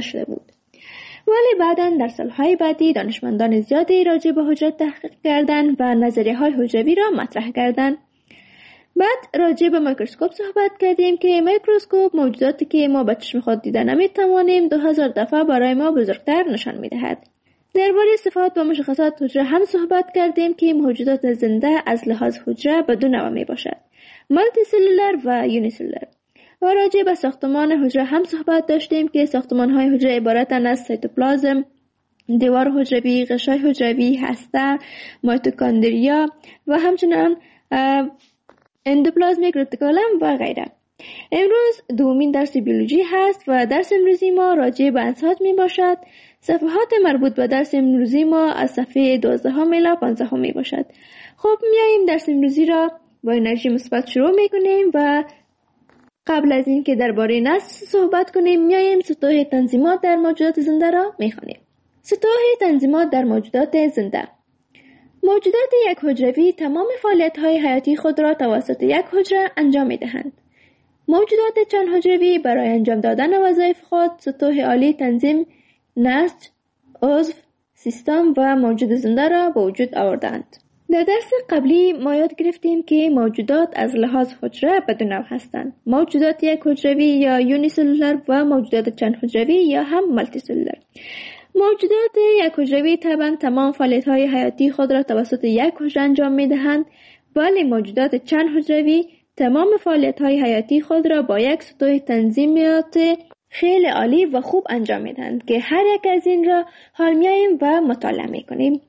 نشده بود. ولی بعداً در سالهای بعدی دانشمندان زیادی راجع به حجره تحقیق کردند و نظریه‌های حجروی را مطرح کردند. بعد راجع به میکروسکوپ صحبت کردیم که میکروسکوپ موجوداتی که ما با چشم خود دیده نمی‌توانیم 2000 دفعه برای ما بزرگتر نشان می‌دهد. درباره صفات و مشخصات حجره هم صحبت کردیم که موجودات زنده از لحاظ حجره به دو نوع میباشد: مالتی سلولر و یونی سلولر. و راجع به ساختمان حجره هم صحبت داشتیم که ساختمان‌های حجره عبارتند از سیتوپلازم، دیوار حجروی، غشای حجروی، هسته، میتوکندریا و همچنین اندوپلازمیک رتیکولم و غیره. امروز دومین درس بیولوژی هست و درس امروزی ما راجع به انساج می باشد. صفحات مربوط به درس امروزی ما از صفحه 12 الی 15 می باشد. خب میاییم درس امروزی را با انرژی مثبت شروع می کنیم و قبل از این که درباره نسل صحبت کنیم میاییم سطوح تنظیمات در موجودات زنده را می خوانیم. سطوح تنظیمات در موجودات زنده. موجودات یک حجروی تمام فعالیت‌های حیاتی خود را توسط یک حجره انجام می‌دهند. موجودات چند حجروی برای انجام دادن وظایف خود سطوح عالی تنظیم، نسج، عضو، سیستم و موجود زنده را به وجود آوردند. در درس قبلی ما یاد گرفتیم که موجودات از لحاظ حجره به دو نوع هستند: موجودات یک حجروی یا یونی سلولر و موجودات چند حجروی یا هم مالتی سلولر. موجودات یک حجروی طبعا تمام فعالیت‌های حیاتی خود را توسط یک حجره انجام می‌دهند، ولی موجودات چند حجروی تمام فعالیت‌های حیاتی خود را با یک سطوح تنظیمات خیلی عالی و خوب انجام می‌دهند که هر یک از این را حال می‌آییم و مطالعه می‌کنیم.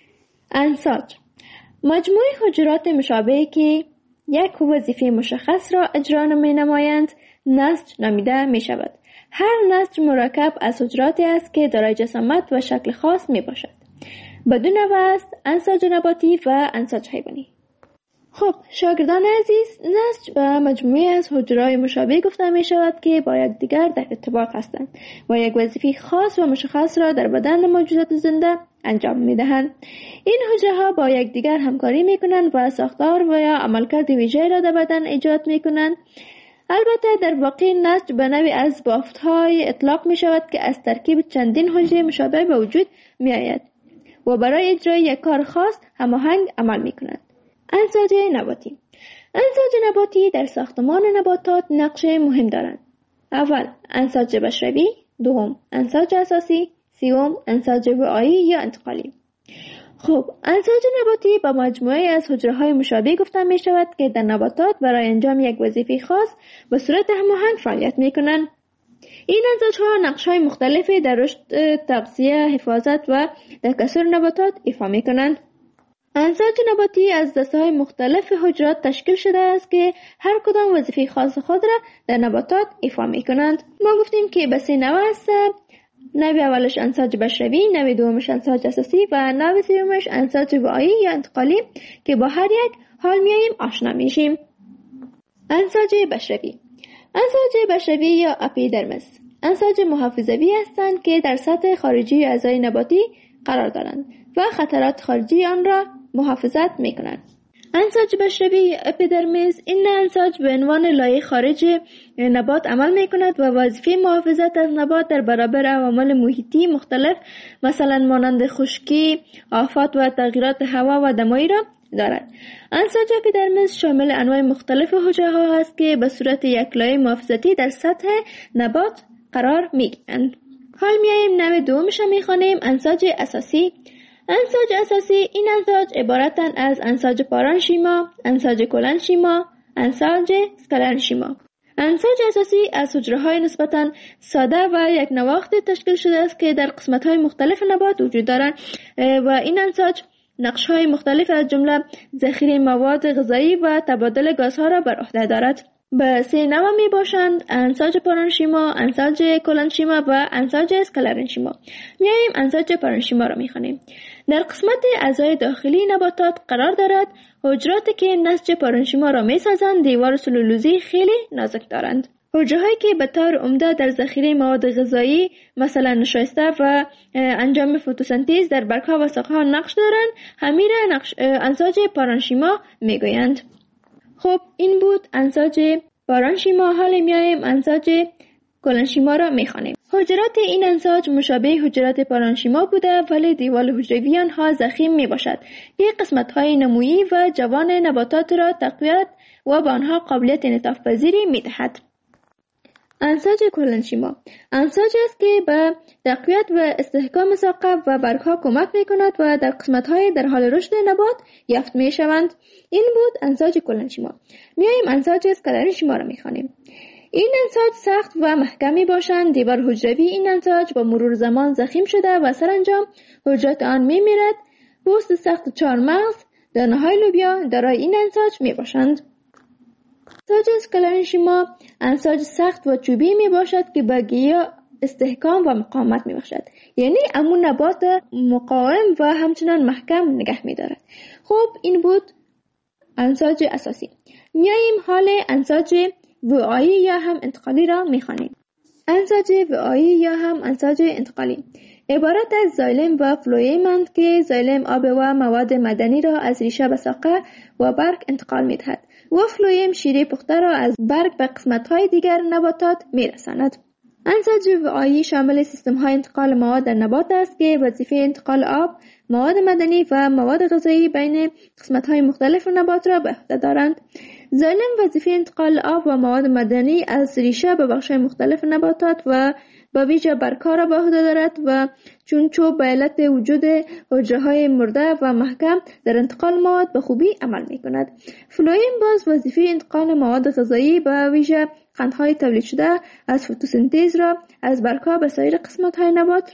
انساج: مجموعه حجرات مشابهی که یک وظیفه مشخص را اجرا می‌نمایند نسج نامیده می‌شود. هر نسج مرکب از حجراتی است که دارای جسامت و شکل خاص می باشد. بدو نوع است: انساج نباتی و انساج حیوانی. خب شاگردان عزیز، نسج و مجموعه از حجرات مشابه گفته می شود که با یکدیگر در ارتباط هستند و یک وظیفه خاص و مشخص را در بدن موجودات زنده انجام می دهند. این حجره ها با یکدیگر همکاری می کنند و ساختار و یا عملکرد ویژه‌ای را در بدن ایجاد می کنند. البته در واقع نسج به نوعی از بافت‌های اطلاق می شود که از ترکیب چندین حجره مشابه به وجود می آید و برای اجرای یک کار خاص هماهنگ عمل می کنند. انساج نباتی. انساج نباتی در ساختمان نباتات نقش مهم دارند. اول انساج بشری، دوم انساج اساسی، سوم انساج وعایی یا انتقالی. خب انساج نباتی با مجموعه از حجره‌های مشابه گفته می شود که در نباتات برای انجام یک وظیفه خاص به صورت هماهنگ فعالیت می کنند. این انساج‌ها نقش‌های مختلفی در رشد، تغذیه، حفاظت و تکثر نباتات ایفا می کنند. انساج نباتی از دسته‌های مختلف حجرات تشکیل شده است که هر کدام وظیفه خاص خود را در نباتات ایفا می کنند. ما گفتیم که به 3 نوع است: نوع اولش انساج بشری، نوع دومش انساج اساسی و نوع سومش انساج وعایی یا انتقالی که با هر یک حال میاییم آشنا میشیم. انساج بشری. انساج بشری یا اپیدرمس انساج محافظوی هستند که در سطح خارجی اعضای نباتی قرار دارند و خطرات خارجی آن را محافظت میکنند. انساج بشری اپیدرمیس این انساج به عنوان لایه خارج نبات عمل می کند و وظیفه محافظت از نبات در برابر عوامل محیطی مختلف مثلا مانند خشکی، آفات و تغییرات هوا و دمایی را دارد. انساج اپیدرمیس شامل انواع مختلف حجره ها است که به صورت یک لایه محافظتی در سطح نبات قرار می گیرند. حال میاییم نوع دومش می خوانیم: انساج اساسی. انساج اساسی این انساج عبارتند از انساج پارانشیما، انساج کلنشیما، انساج اسکلنشیما. انساج اساسی از حجره‌های نسبتاً ساده و یک نواخت تشکیل شده است که در قسمت‌های مختلف نبات وجود دارند و این انساج نقش‌های مختلف از جمله ذخیره مواد غذایی و تبادل گازها را بر عهده دارد. به 3 نوع می باشند: انساج پارانشیما، انساج کلنشیما و انساج اسکلرنشیما. میاییم انساج پارانشیما را میخوانیم. در قسمت اعضای داخلی نباتات قرار دارد. حجراتی که نسج پارانشیما را میسازند دیوار سلولوزی خیلی نازک دارند. حجرهایی که به طور عمده در ذخیره مواد غذایی مثلا نشایسته و انجام فتوسنتز در برگ‌ها و ساق‌ها نقش دارند همین را انساج پارانشیما میگویند. خب این بود انساج پارانشیما. حال میاییم انساج کلنشیما را می‌خوانیم. حجرات این انساج مشابه حجرات پارانشیما بوده، ولی دیوال حجروی آنها ضخیم میباشد که قسمت‌های نمویی و جوان نباتات را تقویت و به آنها قابلیت انعطاف پذیری می‌دهد. انساج کلنشیما انساجی است که به تقویت و استحکام ساقه و برگ‌ها کمک می‌کند و در قسمت‌های در حال رشد نبات یافت می‌شوند. این بود انساج کلنشیما. میایم انساج اسکلنشیما را می‌خوانیم. این انساج سخت و محکمی باشند. دیوار حجروی این انساج با مرور زمان ضخیم شده و سرانجام حجرات آن می‌میرد. پوست سخت چهارمغز، دانه‌های لوبیا دارای این انساج می‌باشند. انساج اسکلنشیما انساج سخت و چوبی می باشد که به گیاه استحکام و مقاومت می باشد، یعنی امون نبات مقاوم و همچنان محکم نگه می دارد. خب این بود انساج اساسی. میاییم حال انساج وعایی یا هم انتقالی را می خوانیم. انساج وعایی یا هم انساج انتقالی عبارت از زایلم و فلویم‌اند که زایلم آب و مواد معدنی را از ریشه به ساقه و برگ انتقال می دهد و فلویم شیره پخته را از برگ به قسمت‌های دیگر نباتات می‌رساند. انساج وعایی شامل سیستم‌های انتقال مواد در نبات است که وظیفه انتقال آب، مواد معدنی و مواد غذایی بین قسمت‌های مختلف نبات را به عهده دارند. زایلم وظیفه انتقال آب و مواد معدنی از ریشه به بخش‌های مختلف نباتات و با ویژه برگ‌ها را به عهده دارد و چون چوب به علت وجود حجره‌های مرده و محکم در انتقال مواد به خوبی عمل می‌کند. فلویم باز وظیفه انتقال مواد غذایی به ویژه قندهای تولید شده از فتوسنتز را از برگ‌ها به سایر قسمت‌های نبات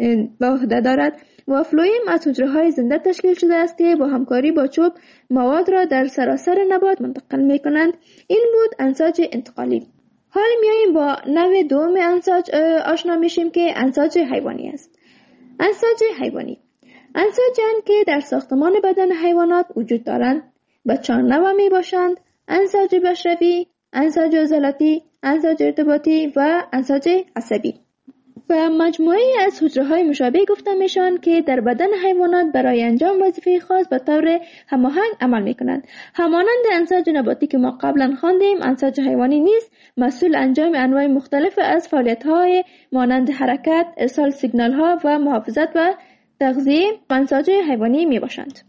به عهده دارد و فلویم از حجره‌های زنده تشکیل شده است که با همکاری با چوب مواد را در سراسر نبات منتقل می‌کنند. این بود انساج انتقالی. حال میاییم با نوع دوم انساج آشنا میشیم که انساج حیوانی است. انساج حیوانی انساج‌اند که در ساختمان بدن حیوانات وجود دارند. به 4 نوع می باشند: انساج بشروی، انساج عضلاتی، انساج ارتباطی و انساج عصبی. و مجموعه‌ای از حجره‌های مشابه گفته میشن که در بدن حیوانات برای انجام وظیفه خاص به طور هماهنگ عمل میکنند. همانند انساج نباتی که ما قبلا خواندیم، انساج حیوانی نیز مسئول انجام انواع مختلف از فعالیت‌های مانند حرکت، ارسال سیگنال‌ها و محافظت و تغذیه انساج حیوانی میباشند.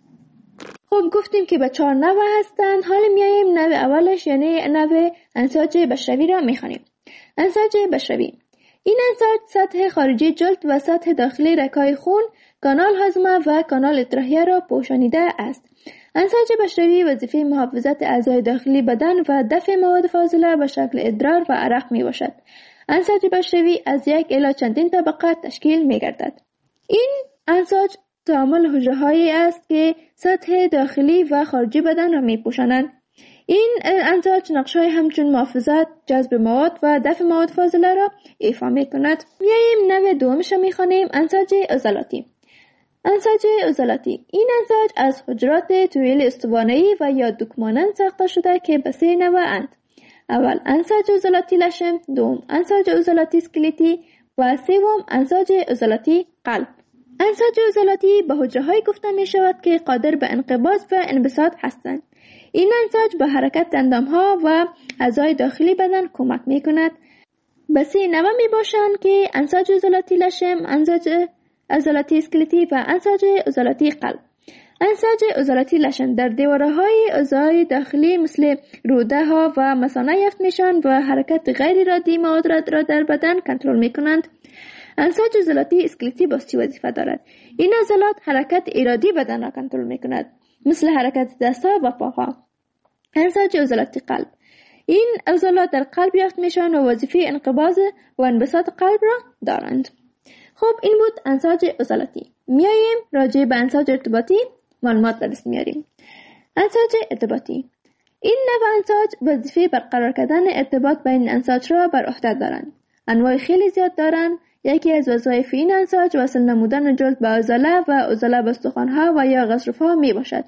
خب گفتیم که به 4 نوع هستند. حالا میایم نوع اولش یعنی نوع انساج بشروی را میخوانیم. انساج بشروی این انساج سطح خارجی جلد و سطح داخلی رگ‌های خون، کانال هاضمه و کانال اطراحیه را پوشانیده است. انساج بشروی وظیفه محافظت اعضای داخلی بدن و دفع مواد فاضله به شکل ادرار و عرق می باشد. انساج بشروی از 1 الی چندین طبقه تشکیل می گردد. این انساج تعامل حجره‌هایی است که سطح داخلی و خارجی بدن را می پوشانند. این انساج نقش‌های همچون محافظت، جذب مواد و دفع مواد فاضله را ایفا می‌کند. میاییم نوع دومش را می‌خوانیم، انساج عضلاتی. انساج عضلاتی این انساج از حجرات طویل استوانه‌ای و یا دوکمانند ساخته شده که به 3 نوع اند. اول انساج عضلاتی لشم، دوم انساج عضلاتی اسکلتی و سوم انساج عضلاتی قلب. انساج عضلاتی به حجره‌هایی گفته می‌شود که قادر به انقباض و انبساط هستند. این انساج به حرکت اندام‌ها و اعضای داخلی بدن کمک می‌کند. به 3 نوع می‌باشند که انساج عضلاتی لشم، انساج عضلاتی اسکلتی و انساج عضلاتی قلب. انساج عضلاتی لشم در دیواره‌های اعضای داخلی مثل روده‌ها و مثانه یافت می‌شوند و حرکت غیر ارادی مواد را در بدن کنترل می‌کنند. انساج عضلاتی اسکلتی باز چه وظیفه دارد؟ این عضلات حرکت ارادی بدن را کنترل می‌کند، مثل حرکت دست‌ها و پاها. انساج عضلاتی قلب این عضلات در قلب یافت میشن و وظیفه انقباض و انبساط قلب را دارند. خب این بود انساج عضلاتی. میاییم راجع به انساج ارتباطی معلومات به دست میاریم. انساج ارتباطی این نوع انساج وظیفه برقرار کردن ارتباط بین انساج را بر عهده دارند. انواع خیلی زیاد دارند. یکی از وظایف این انساج وصل نمودن جلد به عضله و عضله به استخوان‌ها و یا غضروف‌ها می باشد.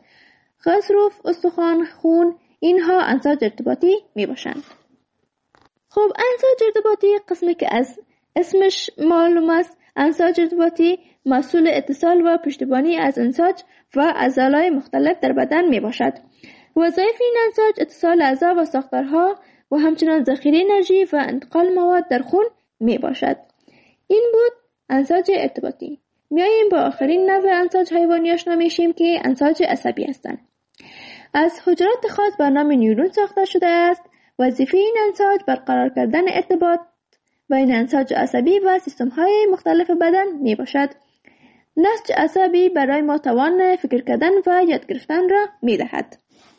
غضروف، استخوان، خون اینها انساج ارتباطی می باشند. خب انساج ارتباطی قسمی که از اسمش معلوم است، انساج ارتباطی مسئول اتصال و پشتیبانی از انساج و عضلات مختلف در بدن می باشد. وظایف این انساج اتصال اعضا و ساختارها و همچنان ذخیره انرژی و انتقال مواد در خون می باشد. این بود انساج ارتباطی. میاییم با آخرین نوع انساج حیوانی آشنا میشیم که انساج عصبی هستند. از حجرات خاص به نام نیورون ساخته شده است. وظیفه این انساج برقرار کردن ارتباط بین انساج عصبی و سیستم‌های مختلف بدن می باشد. نسج عصبی برای ما توان فکر کردن و یاد گرفتن را می دهد.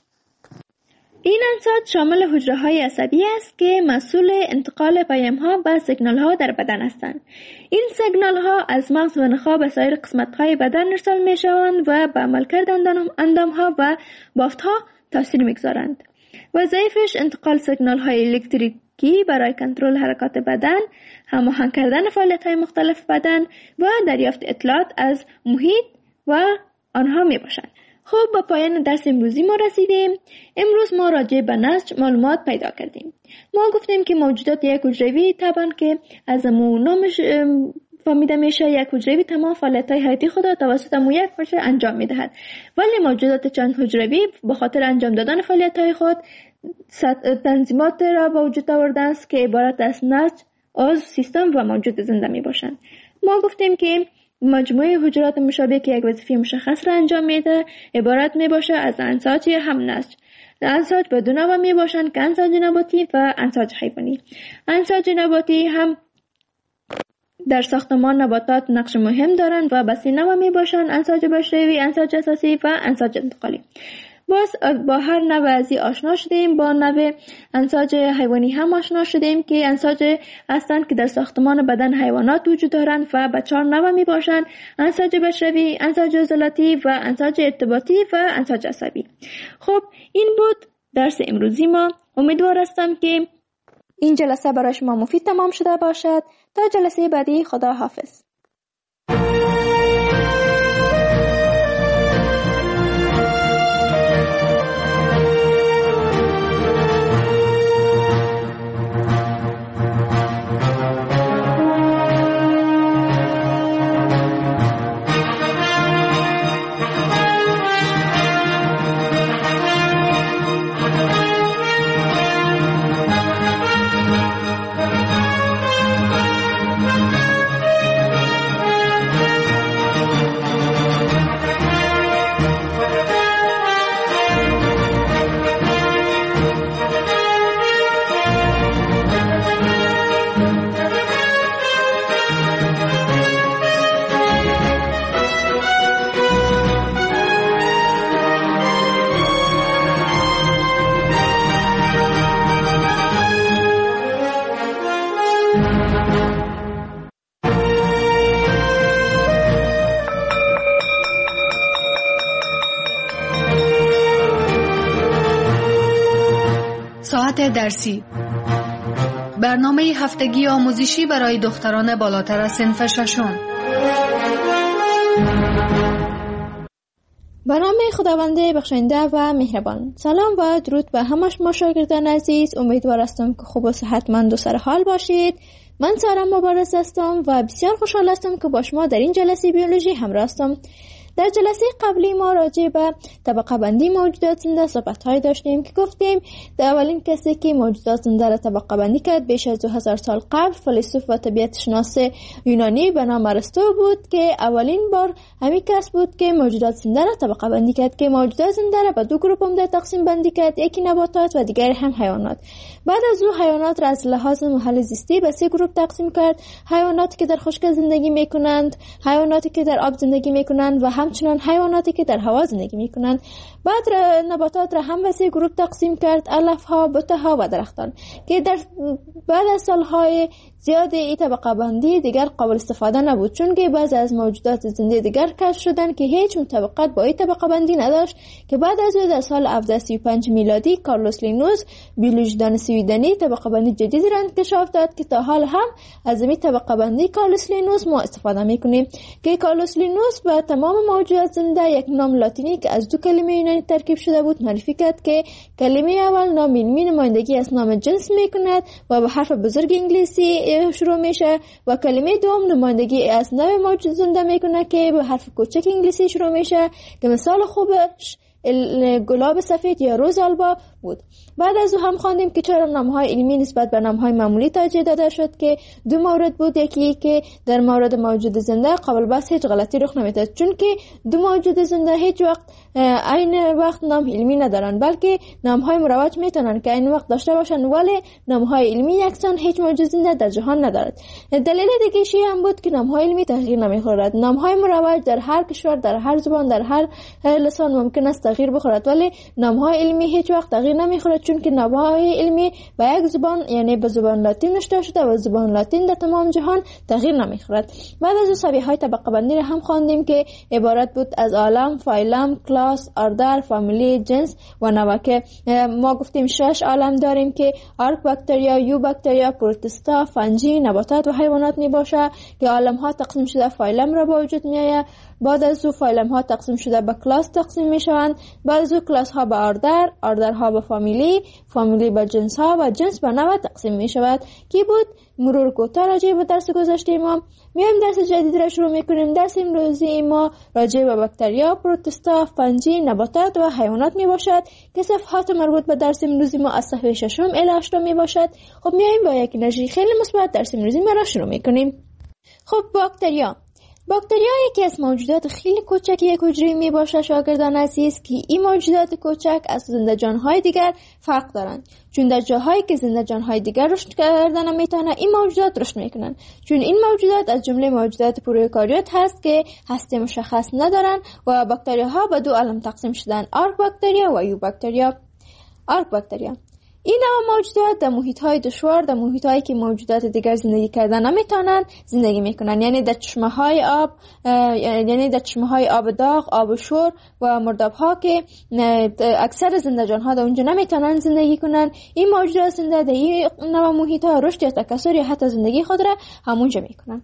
این انساج شامل حجره‌های عصبی است که مسئول انتقال پیام‌ها و سیگنال‌ها در بدن هستند. این سیگنال‌ها از مغز و نخاع به سایر قسمت‌های بدن ارسال می‌شوند و به عملکرد اندام‌ها و بافت‌ها تاثیر می‌گذارند. وظایفش انتقال سیگنال‌های الکتریکی برای کنترل حرکات بدن، هماهنگ کردن فعالیت‌های مختلف بدن و دریافت اطلاعات از محیط و آنها میباشند. خب به پایان درس امروزی ما رسیدیم. امروز ما راجع به نسج معلومات پیدا کردیم. ما گفتیم که موجودات یک حجروی طبعا که از نامش فهمیده میشه یک حجروی تمام فعالیت‌های حیاتی خود را توسط یک حجره انجام میدهد، ولی موجودات چند حجروی به خاطر انجام دادن فعالیت‌های خود تنظیمات را به وجود آوردند که عبارت از نسج، عضو، سیستم و موجود زنده می باشند. ما گفتیم که مجموعه حجرات مشابه که یک وظیفه مشخص را انجام میده عبارت می باشه از انساج هم نسج. انساج به دو نوع می باشند که انساج نباتی و انساج حیوانی. انساج نباتی هم در ساختمان نباتات نقش مهم دارند و به سه نوع می باشند: انساج بشری، انساج اساسی و انساج انتقالی. باز با هر نوع ازی آشنا شدیم. با نوع انساج حیوانی هم آشنا شدیم که انساج هستند که در ساختمان بدن حیوانات وجود دارند و به 4 نوع می باشند: انساج بشری، انساج عضلاتی و انساج ارتباطی و انساج عصبی. خب این بود درس امروزی ما. امیدوار هستم که این جلسه برای شما مفید تمام شده باشد. تا جلسه بعدی، خدا حافظ. ساعت درسی، برنامه هفتگی آموزشی برای دختران بالاتر از صنف ششم. به نام خداوند بخشنده و مهربان. سلام و درود به همه شما شاگردان عزیز. امیدوار هستم که خوب و صحتمند و سرحال باشید. من سارا مبارز هستم و بسیار خوشحال هستم که با شما در این جلسه بیولوژی همراه هستم. در جلسه قبلی ما راجع به طبقه بندی موجودات زنده صحبت‌های داشتیم که گفتیم در اولین کسی که موجودات زنده را طبقه بندی کرد بیش از 2000 سال قبل فیلسوف و طبیعت شناس یونانی به نام ارسطو بود که اولین بار همین کس بود که موجودات زنده را طبقه بندی کرد که موجودات زنده را به دو گروه عمده تقسیم بندی کرد، یکی نباتات و دیگری هم حیوانات. بعد از او حیوانات را از لحاظ محل زیستی به سه گروه تقسیم کرد: حیواناتی که در خشک زندگی میکنند، حیواناتی که در آب زندگی میکنند و همچنان حیواناتی که در هوا زندگی میکنند. بعد نباتات را هم به سه گروه تقسیم کرد: علفها، بوته‌ها و درختان، که در بعد از سالهای زیاد این طبقه بندی دیگر قابل استفاده نبود، چون که بعضی از موجودات زنده دیگر کشف شدند که هیچ مطابقت با این طبقه بندی نداشت، که بعد از او در سال 1735 میلادی کارلوس لینوس بیولوژیدان سویدنی طبقه بندی جدیدی را انکشاف داد که تا حال هم از این طبقه بندی کارلوس لینوس ما استفاده میکنیم. که کارلوس لینوس به تمام موجودات زنده یک نام لاتینی که از دو کلمه یونانی ترکیب شده بود معرفی کرد که کلمه اول نام علمی نمایندگی از نام جنس میکند و به حرف بزرگ انگلیسی شروع میشه و کلمه دوم نمایندگی از نوع موجود زنده میکنه که به حرف کوچک انگلیسی شروع میشه، که مثال خوبش گلاب سفید یا روز آلبا بود. بعد از او هم خواندیم که چرا نام‌های علمی نسبت به نام‌های معمولی ترجیح داده شد که دو مورد بود. یکی که در مورد موجود زنده قابل بحث هیچ غلطی رخ نمی‌دهد، چون که دو موجود زنده هیچ وقت عین وقت نام علمی ندارن، بلکه نام‌های مروج میتونن که عین وقت داشته باشن، ولی نام‌های علمی یکسان هیچ موجود زنده در جهان ندارد. دلیل دیگه هم بود که نام‌های علمی تغییر نمی‌خورد. نام‌های مروج در هر کشور، در هر زبان، در هر لسان ممکن است تغییر بخورد، ولی نام‌های علمی هیچ وقت تغییر نمی‌خورد، چون که نام‌های علمی به یک زبان یعنی به زبان لاتین نوشته شده و زبان لاتین در تمام جهان تغییر نمی‌خورد. بعد از سویه‌های طبقه بندی را هم خواندیم که عبارت بود از عالم، فایلم، کلاس، اردر، فامیلی، جنس و نوع. که ما گفتیم 6 عالم داریم که آرک باکتریا، یو باکتریا، پروتوستا، فنجی، نباتات و حیوانات می باشه که عالم‌ها تقسیم شده فایلم را به وجود میآید. بعد از او فایلم‌ها تقسیم شده به کلاس تقسیم میشوند. بعد از او کلاس‌ها به آردرها به فامیلی به جنس‌ها و جنس به نوع تقسیم میشود. کی بود مرور کوتاه راجع به درس گذشته ما. میایم درس جدید را شروع میکنیم. درس امروزی ما راجع به باکتریا، پروتوستا، فنجی، نباتات و حیوانات می باشد که صفحات مربوط به درس امروزی ما از صفحه 6 الی 8 می باشد. خب میایم با یک انرژی خیلی مثبت درس امروزی ما را شروع میکنیم. خب باکتریا یکی از موجودات خیلی کوچک یک حجره می باشه شاگردان عزیز، که این موجودات کوچک از زنده جانهای دیگر فرق دارند، چون در جاهایی که زنده جانهای دیگر رشد کردن نمیتونه این موجودات رشد میکنن، چون این موجودات از جمله موجودات پروکاریوت هست که هسته مشخص ندارن و باکتریاها به دو عالم تقسیم شدن، آرک باکتریا و یو باکتریا. این نوع موجودات در محیط‌های دشوار، در محیط‌هایی که موجودات دیگر زندگی کردن نمیتونن زندگی میکنن، یعنی در چشمه‌های آب داغ، آب شور و مرداب‌ها که اکثر زنده جان‌ها در اونجا نمیتونن زندگی کنن. این موجودات زنده در این نوع محیط‌ها رشد یا تکثر یا حتی زندگی خود را همونجا میکنن.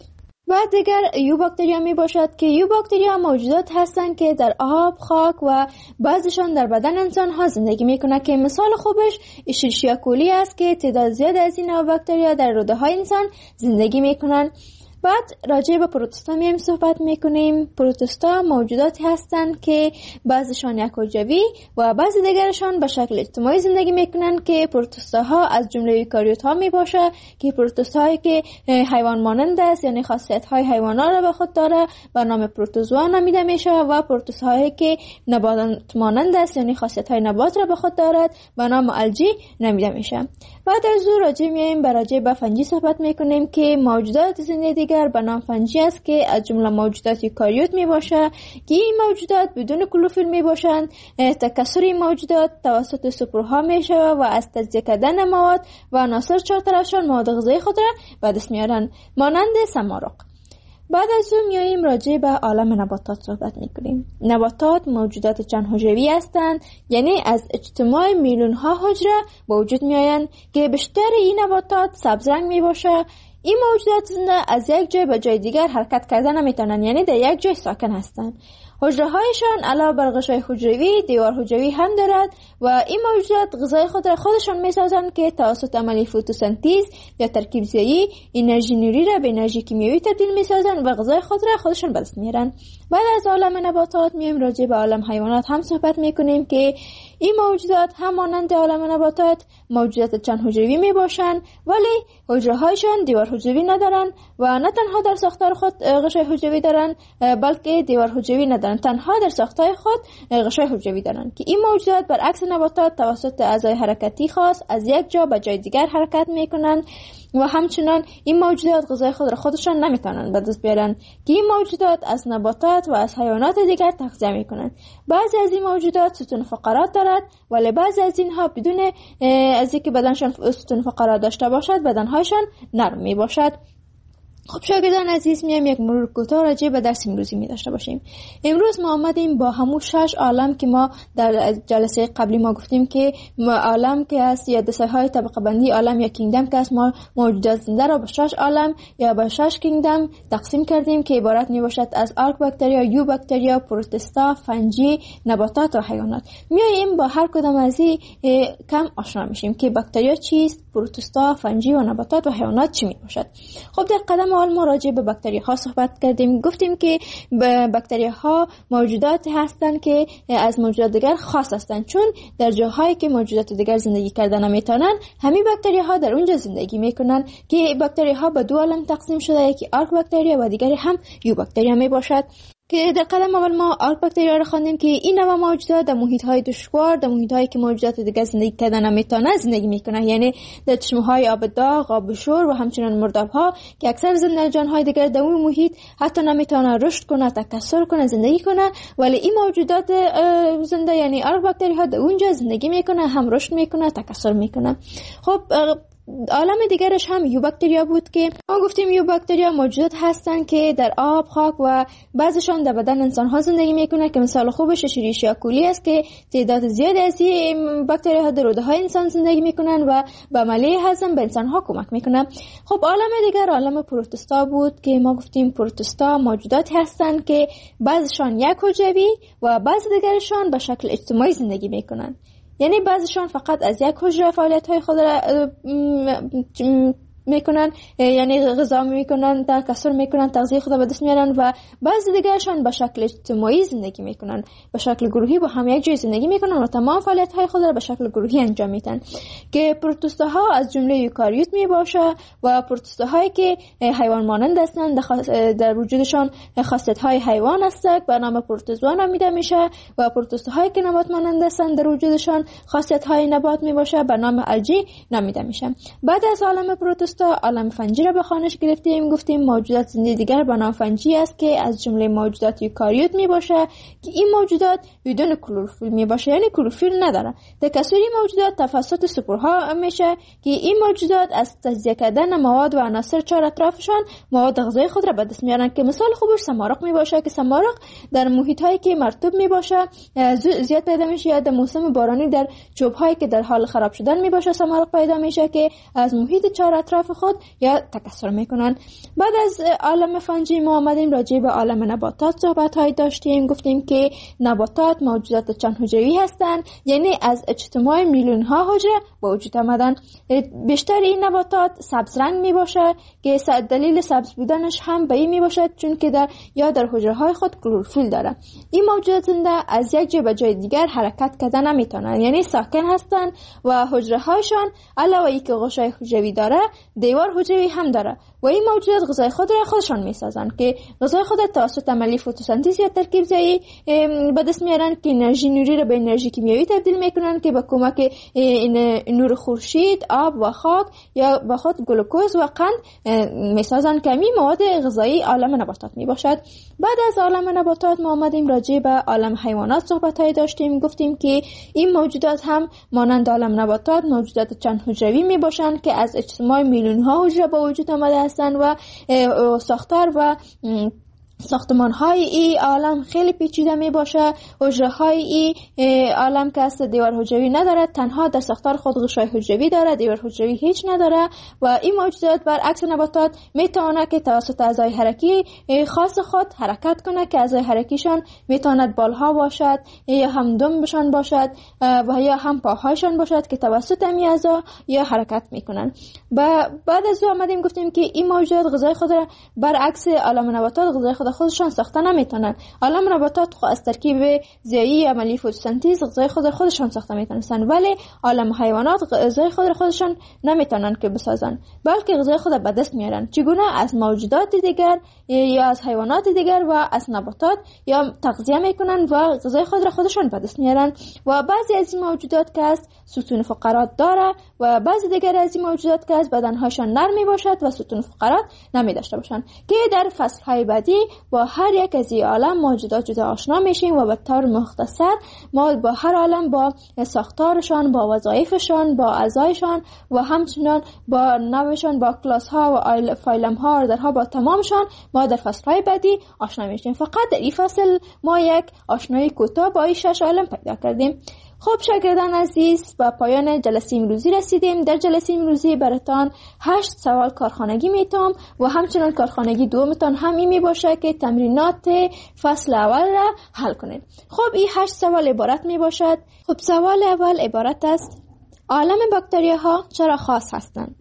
بعد دیگر یو باکتریا می باشد که یو باکتریا موجودات هستند که در آب، خاک و بعضیشان در بدن انسان ها زندگی می کنند، که مثال خوبش اشیرشیا کولی است که تعداد زیاد از این نوع باکتریا در روده های انسان زندگی می کنند. بعد راجع به پروتوستا میایم صحبت میکنیم. پروتوستا موجوداتی هستند که بعضیشان یک حجروی و بعضی دیگرشان به شکل اجتماعی زندگی میکنن، که پروتوستاها از جمله ایوکاریوت ها میباشه که پروتوستاهایی که حیوان مانند است، یعنی خاصیت های حیوانات را به خود داره به نام پروتوزوا نامیده میشه، و پروتوستاهایی که نبات مانند است، یعنی خاصیت های نبات را به خود دارد به نام الژی نامیده میشه. بعد از او راجع به فنجی صحبت میکنیم که موجودات زنده دیگر به نام فنجی است که از جمله موجودات یوکاریوت می باشه، که این موجودات بدون کلوروفیل می باشند. تکثر این موجودات توسط سپرها می شود و از تجزیه کردن مواد و عناصر چهارطرفشان مواد غذایی خود را به دست میارن، مانند سمارق. بعد از اون میاییم راجع به عالم نباتات صحبت میکنیم. نباتات موجودات چند حجروی هستند، یعنی از اجتماع میلیون ها حجره به وجود میآیند که بیشتر این نباتات سبز رنگ می باشه. این موجودات زنده از یک جای به جای دیگر حرکت کردن نمیتونن، یعنی در یک جای ساکن هستند. حجره هایشان علاوه بر غشای حجروی دیوار حجروی هم دارد و این موجودات غذای خود را خودشان میسازند که توسط عمل فتوسنتز یا ترکیب زایی انرژی نوری را به انرژی کیمیایی تبدیل میسازند و غذای خود را خودشان به دست میارن. بعد از عالم نباتات میایم راجع به عالم حیوانات هم صحبت میکنیم که این موجودات هم مانند عالم نباتات موجودات چند حجروی میباشند، ولی حجره هایشان دیوار حجروی ندارن و نه تنها در ساختار خود غشای حجروی دارن بلکه دیوار حجروی ندارن، تنها در ساختار خود غشای حجروی دارن، که این موجودات برعکس نباتات توسط اعضای حرکتی خاص از یک جا به جای دیگر حرکت میکنن و همچنان این موجودات غذای خود را خودشان نمیتونن به دست بیارن، که این موجودات از نباتات و از حیوانات دیگر تغذیه میکنن. بعضی از این موجودات ستون فقرات دارد، ولی بعضی از اینها بدون از اینکه بدنشان ستون فقرات داشته باشد بدنهایشان نرم می باشد. خب شاگردان عزیز، میایم یک مرور کوتاه راجع به درس امروزی می داشته باشیم. امروز ما آمدیم با همون 6 عالم که ما در جلسه قبلی ما گفتیم که عالم که است یا دسته‌های طبقه بندی عالم یا کینگدم که است، ما موجودات زنده را به 6 عالم یا به 6 کینگدم تقسیم کردیم که عبارت می باشد از آرک باکتریا، یو باکتریا، پروتوستا، فنجی، نباتات و حیوانات. میایم با هر کدام از این کم آشنا میشیم که باکتریا چیست، پروتوستا، فنجی و نباتات و حیوانات چی می باشد. خب در قدم اول ما راجع به باکتری ها صحبت کردیم، گفتیم که باکتری ها موجودات هستند که از موجودات دیگر خاص هستند، چون در جاهایی که موجودات دیگر زندگی کردن نمیتونن، همین باکتری ها در اونجا زندگی میکنن. که باکتری ها به دو عالم تقسیم شده، یکی آرک باکتریا و دیگری هم یو باکتریا می باشد. که در قدم اول ما آرک باکتریا را خواندیم که این نوع موجودات در محیط‌های دشوار، در محیط‌هایی که موجودات دیگر زندگی کردن نمیتونن زندگی میکنن، یعنی در چشمه‌های آب داغ، آب شور و همچنین مرداب‌ها که اکثر زنده‌جان‌های دیگر در اون محیط حتی نمیتونن رشد کنه، تکثر کنه، زندگی کنه، ولی این موجودات زنده یعنی آرک باکتری‌ها در اونجا زندگی میکنه، هم رشد میکنه، تکثر میکنه. خب عالم دیگرش هم یو باکتریا بود که ما گفتیم یو باکتریا موجودات هستن که در آب، خاک و بعضشان در بدن انسان ها زندگی میکنه، که مثال خوبش اریشیا کولی است که تعداد زیادی از این باکتری ها در روده های انسان زندگی میکنن و به عملیه هضم به انسان ها کمک میکنن. خب عالم دیگر عالم پروتوستا بود که ما گفتیم پروتوستا موجودات هستن که بعضشان یک حجروی و بعض دیگرشان به شکل اجتماعی زندگی میکنن، یعنی بعضیشان فقط از یک حجره فعالیت‌های خود را میکنن، یعنی غذا میکنن، تکثر میکنن، تغذیه خود را به دست میارن، و بعضی دیگرشان به شکل اجتماعی زندگی میکنن، به شکل گروهی با هم یک جای زندگی میکنن و تمام فعالیت‌های خود را به شکل گروهی انجام میدن. که پروتوستاها از جمله یوکاریوت میباشه و پروتوستاهایی که حیوان مانند هستند، در وجودشان خاصیت‌های حیوان است به نام پروتوزوا نامیده میشه، و پروتوستاهایی که نبات مانند هستند در وجودشان خاصیت‌های نبات میباشه به نام الژی نامیده میشه. بعد از عالم پروتوستا عالم فنجی را به خوانش گرفتیم، گفتیم موجودات زنده دیگر به نام فنجی است که از جمله موجودات یوکاریوت می باشه که این موجودات بدون کلروفیل می باشه، یعنی کلروفیل نداره. تکثری موجودات توسط سپورها میشه که این موجودات از تجزیه کردن مواد و عناصر چهار اطرافشان مواد غذایی خود را به دست میارن، که مثال خوبش سمارق می باشه که سمارق در محیط هایی که مرطوب می باشه زیاد پیدا میشه، یا در موسم بارانی در چوب هایی که در حال خراب شدن می باشه سمارق پیدا میشه که از محیط چهار اطراف خود یا تکثر میکنن. بعد از عالم فنجی ما آمدیم راجع به عالم نباتات صحبت های داشتیم، گفتیم که نباتات موجودات چند حجروی هستند، یعنی از اجتماع میلیون ها حجره به وجود آمدن. بیشتر این نباتات سبز رنگ می باشه که دلیل سبز بودنش هم به این می باشد چون که در حجره های خود کلروفیل داره. این موجودات زنده از یک جای به جای دیگر حرکت کردن نمیتونن، یعنی ساکن هستند و حجره هایشان علاوه اینکه غشای حجروی داره دیوار حجروی هم داره، و این موجودات غذای خود را خودشان میسازن که غذای خود توسط عملیه فتوسنتز یا ترکیب زایی به دست میارن که انرژی نوری را به انرژی کیمیایی تبدیل میکنن که با کمک نور خورشید، آب و خاک یا با خود گلوکوز و قند میسازن که همین مواد غذایی عالم نباتات میباشد. بعد از عالم نباتات ما آمدیم راجع به عالم حیوانات صحبت های داشتیم، گفتیم که این موجودات هم مانند عالم نباتات موجودات چند حجروی میباشن که از اجتماع میلیون ها حجره به وجود آمده هستند و ساختار و ساختمان های این عالم خیلی پیچیده می باشه. حجره های این عالم که است دیوار حجروی نداره، تنها در ساختار خود غشای حجروی داره، دیوار حجروی هیچ نداره، و این موجودات برعکس نباتات میتونه که توسط اعضای حرکی خاص خود حرکت کنه که اعضای حرکیشان میتواند بالها باشد یا هم دمبشان باشد و یا هم پاهایشان باشد که توسط این اعضا یا حرکت میکنن. بعد از او آمدیم گفتیم که این موجودات غذای خود را برعکس عالم نباتات غذای خودشان ساخته نمیتونن. عالم نباتات از ترکیب زیایی عملی فتوسنتز غذای خودشان ساخته میتونن، ولی عالم حیوانات غذای خودشان نمیتونن که بسازن، بلکه غذای خود به دست میارن. چگونه؟ از موجودات دیگر یا از حیوانات دیگر و از نباتات یا تغذیه میکنن و غذای خودشان به دست میارن. و بعضی از این موجودات که از ستون فقرات داره و بعضی دیگر از این موجودات که از بدنهاشان نرمی باشد و ستون فقرات نمی داشته باشند، که در فصلهای بعدی با هر یک از این عالم موجودات جدا آشنا میشیم و به طور مختصر ما با هر عالم با ساختارشان، با وظایفشان، با اعضایشان و همچنان با نوعشان، با کلاس ها و فایلم ها و درها با تمامشان ما در فصلهای بعدی آشنا میشیم. فقط در این فصل ما یک آشنایی کوتاه با این 6 عالم پیدا کردیم. خب شاگردان عزیز، با پایان جلسه امروزی رسیدیم. در جلسه امروزی براتان 8 سوال کارخانگی میتام و همچنان کارخانگی دومتان هم این می باشه که تمرینات فصل اول را حل کنید. خب این 8 سوال عبارت می باشد. خب سوال اول عبارت است: عالم باکتریاها چرا خاص هستند؟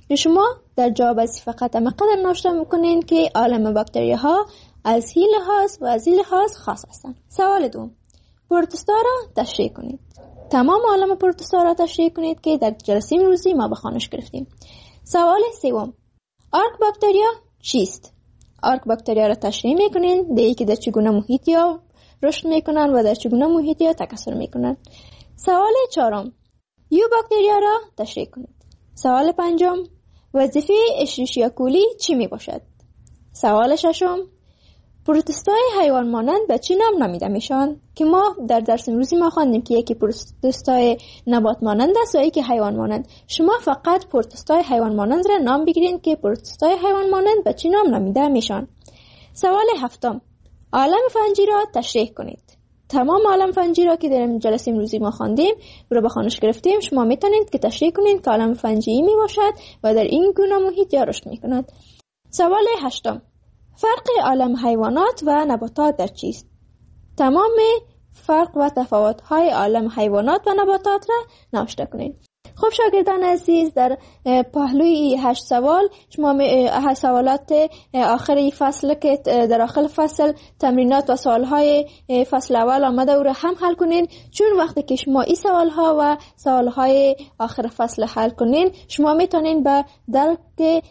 شما در جواب از فقط قدر نوشته میکنین که عالم باکتری ها از این لحاظ و از این لحاظ خاص هستند. سوال دوم، پروتوستا را تشریح کنید. تمام عالم پروتوستا را تشریح کنید که در جلسه امروزی ما به خوانش گرفتیم. سوال سوم، آرک باکتریا چیست؟ آرک باکتریا را تشریح میکنین، دیگه که در چگونه محیطی ها رشد میکنن و در چگونه محیطی ها تکثر میکنن. سوال چهارم، یو باکتریا را تشریح کنید. سوال پنجم، وظیفه اشریشیا کولی چی می باشد؟ سوال ششم، پروتوستای حیوان مانند به چی نام نامیده میشن؟ که ما در درس امروزی ما خواندیم که یکی پروتوستای نبات مانند است و یکی حیوان مانند. شما فقط پروتوستای حیوان مانند را نام بگیرید که پروتوستای حیوان مانند به چی نام نامیده میشن. سوال هفتم، عالم فنجی را تشریح کنید. تمام عالم فنجی را که در جلسه امروزی ما خواندیم رو به خوانش گرفتیم، شما میتونید که تشریح کنید که عالم فنجی می باشد و در این گونه محیط یا رشد میکند. سوال هشتم، فرق عالم حیوانات و نباتات در چیست؟ تمام فرق و تفاوت‌های عالم حیوانات و نباتات را نوشته کنید. خب شاگردان عزیز، در پهلوی 8 سوال شما 8 سوالات آخری فصل که در آخر فصل تمرینات و سوالهای فصل اول آمده او را هم حل کنین، چون وقتی که شما این سوالها و سوالهای آخر فصل حل کنین شما میتونین به درک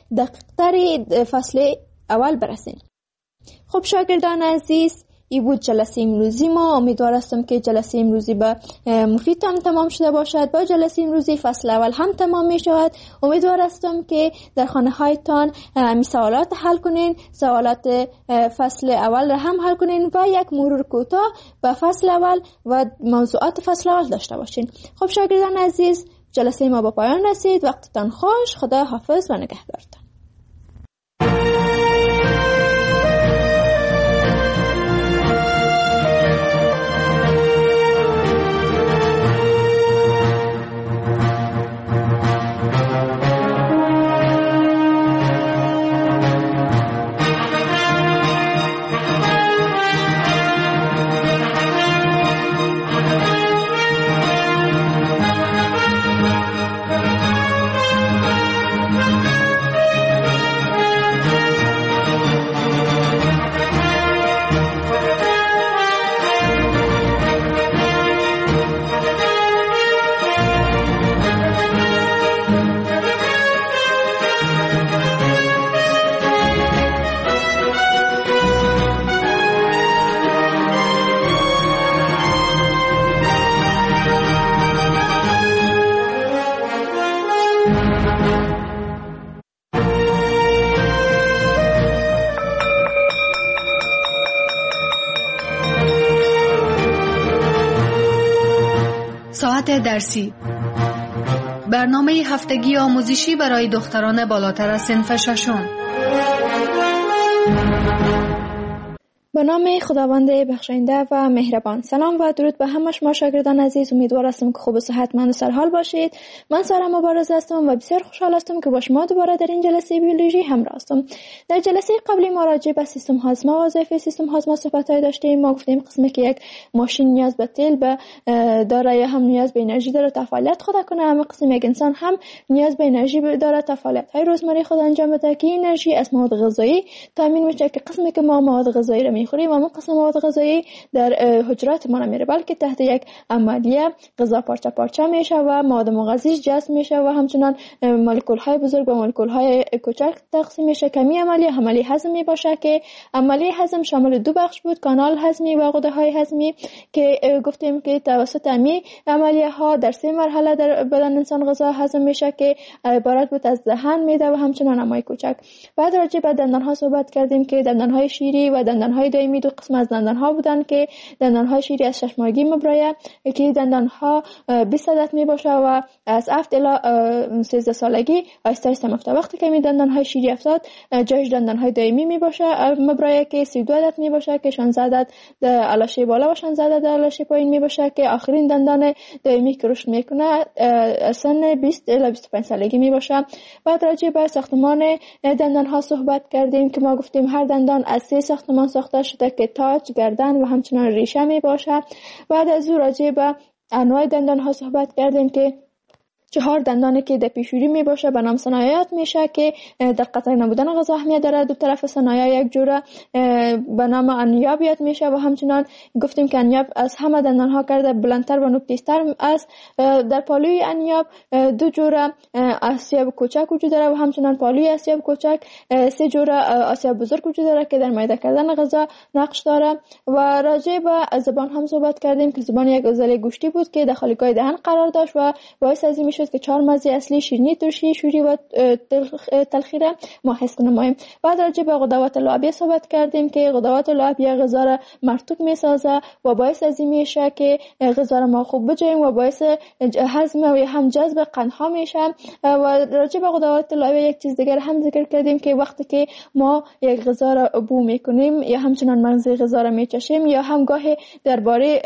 دقیق‌تر فصل اول برسین. خب شاگردان عزیز، این بود جلسه امروزی ما. امیدوار هستم که جلسه امروزی به مفید هم تمام شده باشد. با جلسه امروزی فصل اول هم تمام می شود. امیدوار هستم که در خانه هایتان می سوالات حل کنین، سوالات فصل اول را هم حل کنین و یک مرور کوتاه به فصل اول و موضوعات فصل اول داشته باشین. خب شاگردان عزیز، جلسه ما به پایان رسید. وقتتان خوش. خدا حافظ و نگهدارتان. ساعت درسی، برنامه هفتگی آموزشی برای دختران بالاتر از صنف ششم. به نام خداوند بخشاینده و مهربان. سلام و درود به همه شما شاگردان عزیز. امیدوار هستم که خوب و صحتمند و سرحال باشید. من سارا مبارز هستم و بسیار خوشحال هستم که با شما دوباره در این جلسه بیولوژی همراه هستم. در جلسه قبلی ما راجع به سیستم هاضمه و وظایف سیستم هاضمه صحبت‌های داشتیم. ما گفتیم قسمی که یک ماشین نیاز به تیل داره یا هم نیاز به انرژی داره تا فعالیت خود کنه، اما قسم یک انسان هم نیاز به انرژی داره تا فعالیت‌های روزمره خود انجام بده که انرژی از مواد غذایی تامین میشه که قسمی که ما مواد غذایی رو میخوریم و قسم مواد غذایی در حجرات ما نمیره، بلکه تحت یک عملیه غذا پارچه پارچه میشه و مواد مغذی جذب میشه و همچنان مولکول های بزرگ به مولکول های کوچک تقسیم میشه. کمی عملیه هضمی باشه که عملیه هضم شامل دو بخش بود، کانال هضمی و غده های هضمی، که گفتیم که توسط امی عملیه ها در 3 مرحله در بدن انسان غذا هضم میشه که عبارت بود از دهن، معده و همچنان امعای کوچک. بعد راجع به دندان ها صحبت کردیم که دندان های شیری و دندان های دائمی دو قسم از دندان ها بودن که دندان های شیری از 6 ماهگی مبرایه که دندان ها 20 عدد می باشه و از 7 الی 13 سالگی آهسته آهسته میفته. وقتی که می دندان های شیری افتاد جایش دندان های دائمی می باشه مبرایه که 32 عدد می باشه که 16 عدد در علاشه بالا و 16 عدد در علاشه پایین می باشه که آخرین دندان دائمی که رشد میکنه سن 20 الی 25 سالگی می باشه. بعد راجع به ساختمان دندان ها صحبت کردیم که ما گفتیم هر دندان از 3 ساختمان ساخته شده که تاج، گردن و همچنان ریشه می باشه. بعد از او راجع به انواع دندان ها صحبت کردیم که 4 دندانی که در پیشوری می باشه به نام ثنایات میشه که در قطع نبودن غذا اهمیت داره. دو طرف ثنایا یک جوره به نام انیاب یاد میشه و همچنان گفتیم که انیاب از همه دندان ها کرده بلندتر و نوک‌تیزتر است. در پالوی انیاب 2 جوره آسیاب کوچک وجود داره و همچنان پالوی آسیاب کوچک 3 جوره آسیاب بزرگ وجود داره که در میده کردن غذا نقش داره. و راجع به زبان هم صحبت کردیم که زبان یک عضله گوشتی بود که در خالیگاه دهن قرار داشت و باعث از این میشد که 4 مزه اصلی شیرینی، ترشی، شوری و تلخی را ما حس نماییم. بعد راجع به غدوات لعابی صحبت کردیم که غدوات لعابی غذا را مرطوب میسازه و باعث از این میشه که غذا را ما خوب بجویم و باعث هضم و هم جذب قندها میشه. و راجع به غدوات لعابی یک چیز دیگر هم ذکر کردیم که وقتی که ما یک غذا را بو میکنیم یا همچنان مغز غذا را میچشیم یا هم گاهی درباره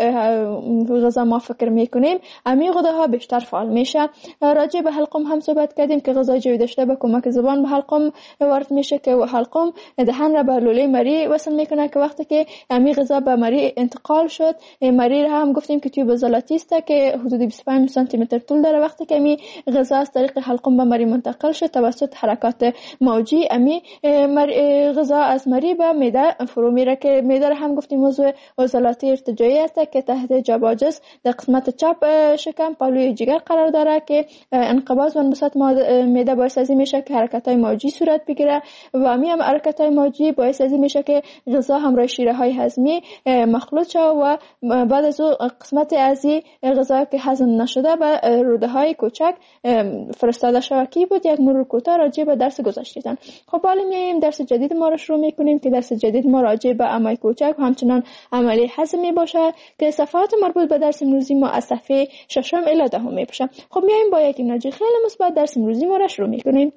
غذا ما فکر میکنیم، امی غده‌ها بیشتر فعال میشه. راجع به حلقوم هم صحبت کردیم که غذا جویده شده به کمک زبان به حلقوم وارد میشه که حلقوم دهن را به لوله مری وصل میکنه که وقتی که امی غذا به مری انتقال شد، مری را هم گفتیم که توی بزلاتی است که حدود 25 سانتی متر طول داره. وقتی که امی غذا از طریق حلقوم به مری منتقل شد توسط حرکات موجی، امی غذا از مری به معده فرو میره که معده را هم گفتیم موضوع عضلاتی ارتجاعی است که تحت جباجس در قسمت چپ شکم پالوی جگر قرار داره که انقباض و انبساط معده باعث از این میشه که حرکت‌های موجی صورت بگیره و هم حرکت‌های موجی باعث از این میشه که غذا همراه شیره‌های هضمی مخلوط شود و بعد از اون قسمت از غذا که هضم نشده به روده‌های کوچک فرستاده شود. کی بود یک مرور کوتاه راجع به درس گذشته‌تان. خب حالا میایم درس جدید ما رو شروع میکنیم که درس جدید ما راجع به امعای کوچک و همچنان عملی هضم میباشه که صفحات مربوط به درس امروزی ما از صفحه 6 الی 10 میباشه. خب میایم با یک نتیجه خیلی مثبت درس امروزی ما رو شروع میکنیم.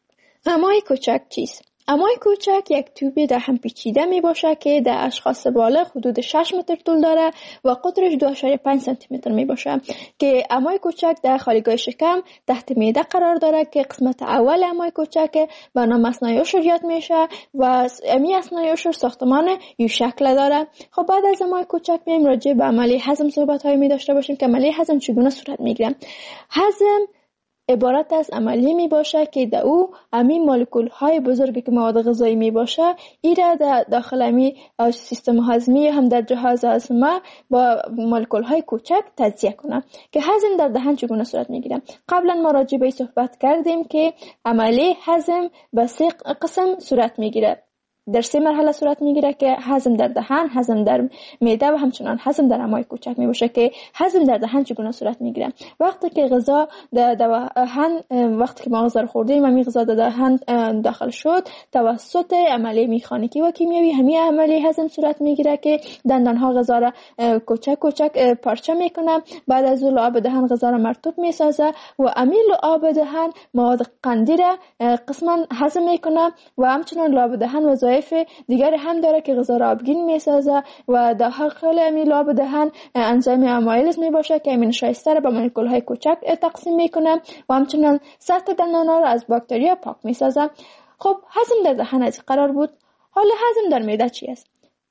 امعای کوچک چیست؟ امعای کوچک یک توب در هم پیچیده می باشه که در اشخاص بالغ حدود 6 متر طول داره و قطرش 2.5 سانتی متر می باشه که امعای کوچک در خالیگاه شکم تحت معده قرار داره که قسمت اول امعای کوچک به نام اثنای عشر یاد میشه و امی اثنای عشر ساختمان یو شکل داره. خب بعد از امعای کوچک میایم راجع به عملی هضم صحبت های می داشته باشیم که عملی هضم چگونه صورت میگیره. هضم عبارت از عملی می باشه که در او امی مولکول های بزرگی که مواد غذایی می باشه ایره در داخل امی سیستم هضمی هم در جهاز هضم با مولکول های کوچک تجزیه کنه که هضم در دهن چگونه صورت می گیره. قبلا ما راجع به صحبت کردیم که عملی هضم به 3 قسم صورت می گیره. در 3 مرحله صورت میگیره که هضم در دهن، هضم در معده و همچنان هضم در امعای کوچک می باشه که هضم در دهن چگونه صورت میگیره. وقتی که غذا در دهن وقتی که ما غذا رو خوردیم و غذا در دهن داخل شد توسط عملیه میکانیکی و کیمیایی همین عملیه هضم صورت میگیره که دندان ها غذا را کوچک کوچک پارچه میکنه. بعد از لعاب دهن غذا را مرطوب میسازه و امی لعاب دهن مواد قندی را قسما هضم میکنه و همچنان لعاب دهن وظایف دیگر هم داره که غذا را آبگین میسازه و داخل امی لعاب دهن انزیم آمایلیز می باشه که امین شایسته را به مولکول های کوچک تقسیم میکنه و همچنان سطح دندان ها را از باکتریا پاک میسازه. خب هضم در دهن از قرار بود. حالا هضم در معده چی است؟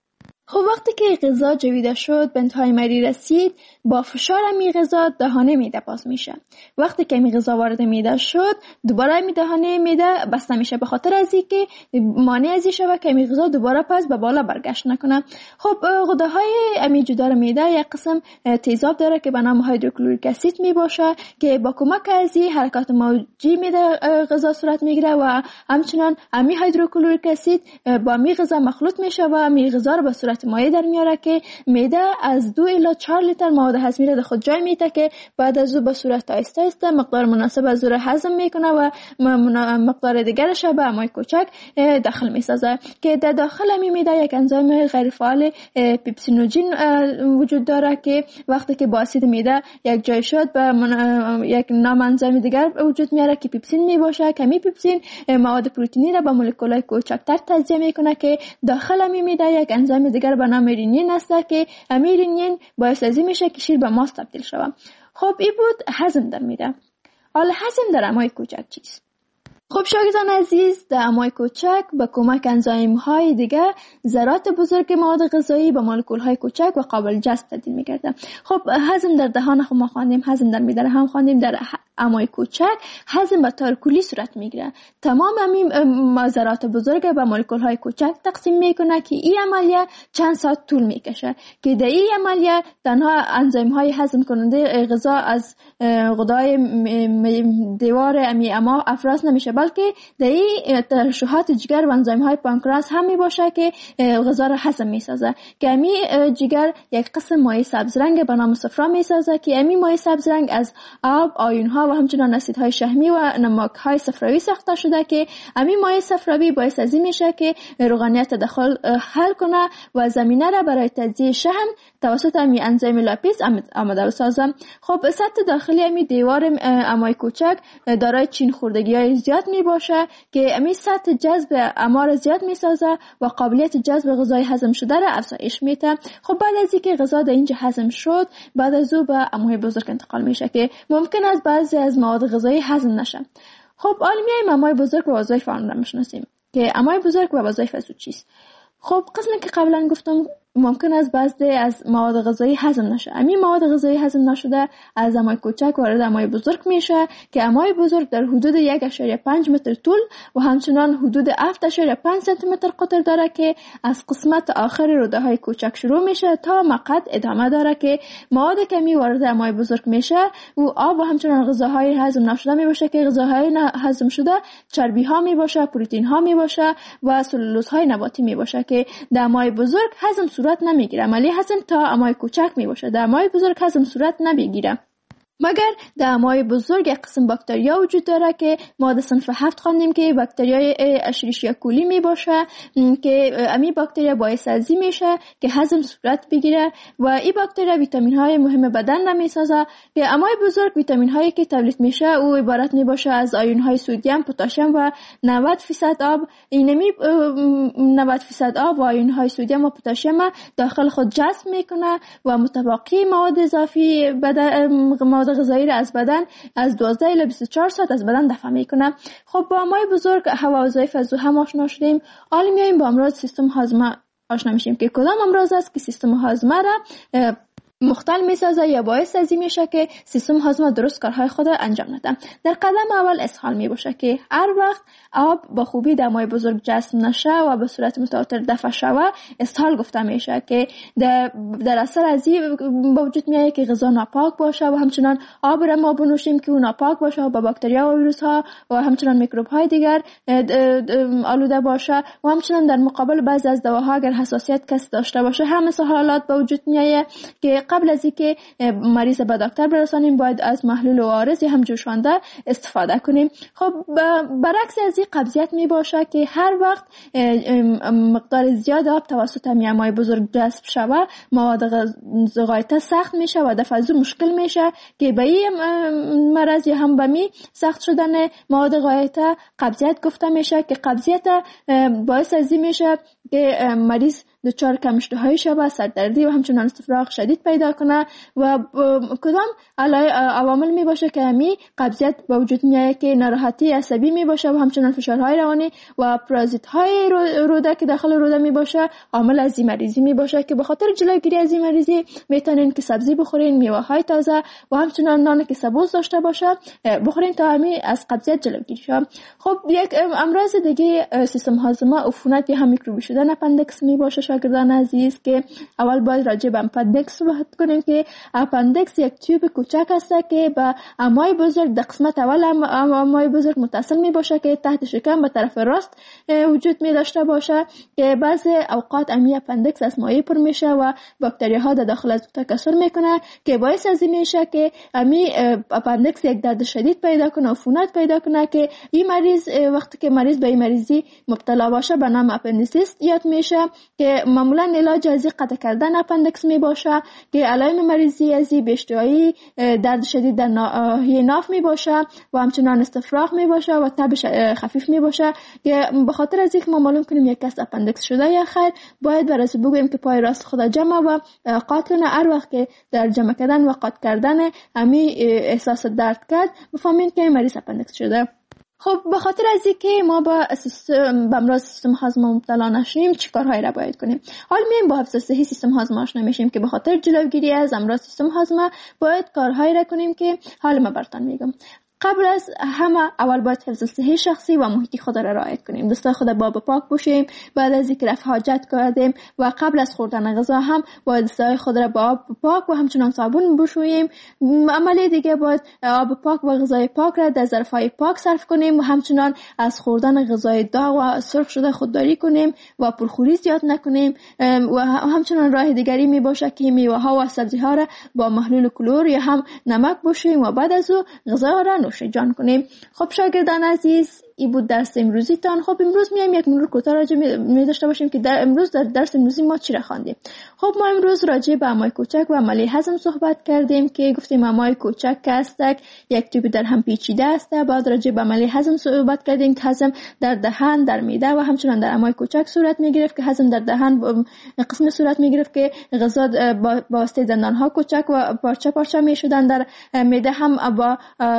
خب وقتی که غذا جویده شد به انتهای مری رسید با فشار امی غذا دهانه معده باز میشه. وقتی که امی غذا وارد معده شد دوباره امی دهانه معده بسته میشه به خاطر از اینکه مانع از این شود که امی غذا دوباره پس به بالا برگشت نکنه. خب غده های امی جدار معده یک قسم تیزاب داره که به نام هیدروکلوریک اسید می باشه که با کمک از این حرکات موجی معده غذا صورت میگیره و همچنان امی هیدروکلوریک اسید با امی غذا مخلوط میشه و امی غذا رو به صورت مایع در میاره که معده از 2 الی 4 لیتر مواد هضمی را در خود جای میده که بعد از او به صورت آهسته آهسته مقدار مناسب از او را هضم میکنه و مقدار دیگرش به امعای کوچک داخل میسازه که در داخل امی معده یک انزیم غیر فعال پیپسینوژن وجود داره که وقتی که با اسید معده یک جای شد به یک نام انزیم دیگر وجود میاره که پیپسین میباشه که می پیپسین مواد پروتئینی را به مولکول‌های کوچکتر تجزیه میکنه که داخل امی معده یک انزیم دیگر به نام رینین است که امی رینین باعث از این میشه که شیر به ماست تبدیل شود. خب این بود هضم در معده. حالا هضم در امعای کوچک چیست؟ خب شاگردان عزیز در امعای کوچک به کمک انزیم های دیگه ذرات بزرگ مواد غذایی به مولکول های کوچک و قابل جذب تبدیل میگرده. خب هضم در دهان ما خواندیم، هضم در معده هم خواندیم. در امای کوچک هضم به طور کلی صورت میگیره. تمام همین ذرات بزرگ به مولکول های کوچک تقسیم میکنه که این عملیه چند ساعت طول میکشه که در این عملیه تنها انزیم های هضم کننده غذا از غدای دیوار اما افراز نمیشه، بلکه در این ترشحات جگر و انزیم های پانکراس هم میباشه که غذا را هضم میسازه که امی جگر یک قسم مایع سبز رنگ به نام صفرا میسازه که امی مایع سبز رنگ از آب، آیون ها و همچنان اسیدهای شحمی و نمک های صفراوی ساخته شده که امی مایع صفراوی باعث از این میشه که روغنیت تداخل حل کنه و زمینه را برای تجزیه شحم توسط امی انزیم لاپیز آماده بسازه. خب سطح داخلی امی دیوار امای کوچک دارای چین خوردگی های زیاد می باشه که امی سطح جذب امار زیاد می سازه و قابلیت جذب غذای هضم شده را افزایش میده. خب بعد از اینکه غذا در اینجا هضم شد، بعد از او به امای بزرگ انتقال میشه که ممکن است بعضی از مواد غذایی هضم نشه. خب حالا میایم امای بزرگ و وظایف آن را میشناسیم که امای بزرگ و وظایف از او چیست. خب قسمی که قبلا گفتم ممکن است بعضی از مواد غذایی هضم نشه. همین مواد غذایی هضم نشده از امای کوچک وارد امای بزرگ میشه که امای بزرگ در حدود 1.5 متر طول و همچنان حدود 7.5 سانتی متر قطر داره که از قسمت آخر روده های کوچک شروع میشه تا مقعد ادامه داره که مواد کمی وارد امای بزرگ میشه و آب و همچنان غذاهای هضم نشده میباشه که غذاهای هضم شده چربی ها میباشه، پروتئین ها میباشه و سلولوز های نباتی میباشه که در امای بزرگ هضم صورت نمیگیره. عملی هضم تا امای کوچک میباشه. در امای بزرگ هضم صورت نمیگیره مگر در امای بزرگ یک قسم باکتریا وجود داره که ما در صنف 7 خواندیم که باکتریای اشریشیا کولی می باشه که امی باکتریا باعث از این میشه که هضم صورت بگیره و این باکتریا ویتامین های مهم بدن را می سازه که امای بزرگ ویتامین هایی که تولید میشه او عبارت می باشه از آیون های سدیم، پتاسیم و 90% آب. اینمی 90% آب و آیون های سدیم و پتاسیم داخل خود جذب میکنه و متبقی مواد اضافی مواد غذایی را از بدن از 12 الی 24 ساعت از بدن دفع میکنه. خب با امای بزرگ و وظایف از او هم آشنا شدیم. حالا میایم با امراض سیستم هاضمه آشنا میشیم که کدام امراض است که سیستم هاضمه را مختل میسازه یا باعث از این میشه که سیستم هاضمه درست کارهای خود انجام نده. در قدم اول اسهال میباشه که هر وقت آب با خوبی در امای بزرگ جذب نشه و به صورت متواتر دفع شوه اسهال گفته میشه که در اثر از این با وجود میاد که غذا ناپاک باشه و همچنان آب را ما بنوشیم که اون ناپاک باشه و با باکتریا و ویروس ها و همچنان میکروب های دیگر آلوده باشه و همچنان در مقابل بعضی از دواها اگر حساسیت کسی داشته باشه هم مثل حالات به وجود میاد که قبل از اینکه مریض به دکتر برسانیم باید از محلول عارض هم جوشانده استفاده کنیم. خب برعکس از این قبضیت می باشه که هر وقت مقدار زیاد آب توسط امای بزرگ جذب شوه مواد غایطه سخت میشه و دفع از مشکل میشه که به این مرض یا هم به می سخت شدن مواد غایطه قبضیت گفته میشه که قبضیت باعث از این میشه که مریض دچار کماشتهایی شوه، سردردی و همچنان استفراغ شدید پیدا کنه و کدام عوامل می باشه که همی قبضیت به وجود میاد که ناراحتی عصبی می باشه و همچنان فشارهای روانی و پرازیت های روده که داخل روده می باشه عامل از این مریضی می باشه که به خاطر جلوگیری از این مریضی میتونین که سبزی بخورین، میوه های تازه و همچنان نان که سبوس داشته باشه بخورین تا همی از قبضیت جلوگیری شه. خب یک امراض دیگه سیستم هاضمه عفونت یا هم میکروبی شدن اپندکس می باشه. شاگردان عزیز که اول باید راجع به اپندکس صحبت کنیم که اپندکس یک تیوب کوچک است که به امای بزرگ در قسمت اول امای بزرگ متصل می باشه که تحت شکم به طرف راست وجود می داشته باشه که بعضی اوقات امی اپندکس از مایع پر میشه و باکتریاها در داخل از تکثر میکنه که باعث از این میشه که امی اپندکس یک درد شدید پیدا کنه، عفونت پیدا کنه که این مریض وقتی که مریض به این مریضی مبتلا باشه به نام اپندیسیس یاد میشه که معمولا علاج از قطع کردن اپندکس می باشه که علائم مریضی از بیشتری درد شدید در ناحیه ناف می باشه و همچنان استفراغ می باشه و تب خفیف می باشه که به خاطر از اینکه ما معلوم کنیم یک کس اپندکس شده یا خیر باید برای بگوییم که پای راست خود جمع و قاط کنه. هر وقت که در جمع کردن و قاط کردن همی احساس درد کرد بفهمین که مریض اپندکس شده. خب به خاطر از اینکه ما با امراض سیستم هاضمه مبتلا نشیم چی کارهایی را باید کنیم؟ حال میایم با حفظ صحی سیستم هاضمه آشنا میشیم که به خاطر جلوگیری از امراض سیستم هاضمه باید کارهایی را کنیم که حال ما براتون میگم. قبل از همه اول باید حفظ الصحه شخصی و محیطی خود را رعایت کنیم. دستای خود با پاک باشیم. بعد از اینکه رفع حاجت کردیم و قبل از خوردن غذا هم باید دستای خود را با آب پاک و همچنان صابون بشوییم. عملی دیگه باید آب پاک و غذای پاک را در ظرف‌های پاک صرف کنیم و همچنان از خوردن غذای داغ و سرخ شده خودداری کنیم و پرخوری زیاد نکنیم. و همچنان راه دیگری می باشه که میوه ها و سبزی ها را با محلول کلور یا هم نمک بشوییم و بعد از او غذا را نوش جان کنیم. خب شاگردان عزیز، این بود درس امروزی تان. خب امروز میایم یک مرور کوتاه راجع می داشته باشیم که امروز در درس امروزی ما چی را خواندیم. خب ما امروز راجع به امعای کوچک و عملی هضم صحبت کردیم که گفتیم امعای کوچک که هستک یک تیپ در هم پیچیده است. بعد راجع به عملی هضم صحبت کردیم که هضم در دهان، در معده و همچنان در امعای کوچک صورت میگرفت که هضم در دهان قسم صورت میگرفت که غذا با واسطه دندان ها کوچک و پارچه پارچه میشدن. در معده هم با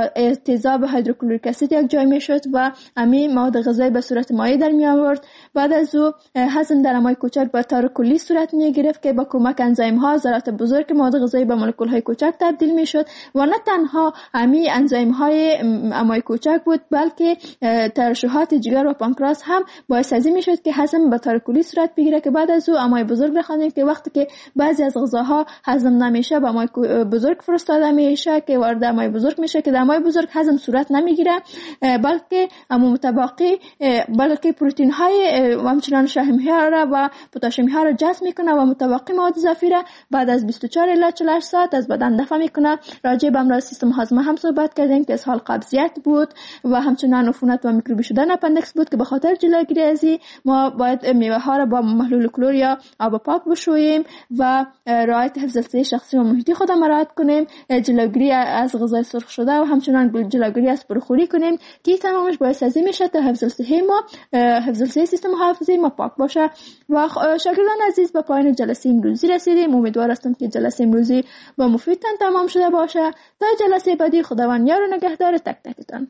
تیزاب هیدروکلوریک اسید یک جای میشد و امی مواد غذایی به صورت مایع در می آورد. بعد از او هضم در امعای کوچک به طور کلی صورت می گرفت که با کمک انزیم ها ذرات بزرگ مواد غذایی به مولکول های کوچک تبدیل می شد و نه تنها امی انزیم های امعای کوچک بود بلکه ترشحات جگر و پانکراس هم باعث می شد که هضم به طور کلی صورت بگیره که بعد از او امعای بزرگ بخوانیم که وقتی که بعضی از غذاها هضم نمیشه به امعای بزرگ فرستاده میشه که وارد امعای بزرگ میشه که در امعای بزرگ هضم صورت نمیگیره بلکه متباقی بلکه پروتئین های و همچنان شحم ها را و پتاسیم ها را جذب میکنه و متباقی مواد اضافی را بعد از 24 الی 48 ساعت از بدن دفع میکنه. راجع به امراض سیستم هاضمه هم صحبت کردیم که اسهال قبضیت بود و همچنان عفونت و میکروبی شدن اپندکس بود که به خاطر جلوگیری از این ما باید میوه ها را با محلول کلور یا آب پاک بشوییم و رعایت حفظ الصحه شخصی و محیطی خود مراعات کنیم. جلوگیری از غذای سرخ شده و همچنان جلوگیری از پرخوری کنیم که تمامش باعث از این میشه تا حفظ الصحه ما حفظ الصحه سیستم حافظه ما پاک باشه. و شاگردان عزیز به پایان جلسه امروزی رسیدیم. امیدوار هستم که جلسه امروزی با مفیدتان تمام شده باشه. تا جلسه بعدی خداوند یار و نگهدار تک تکتان.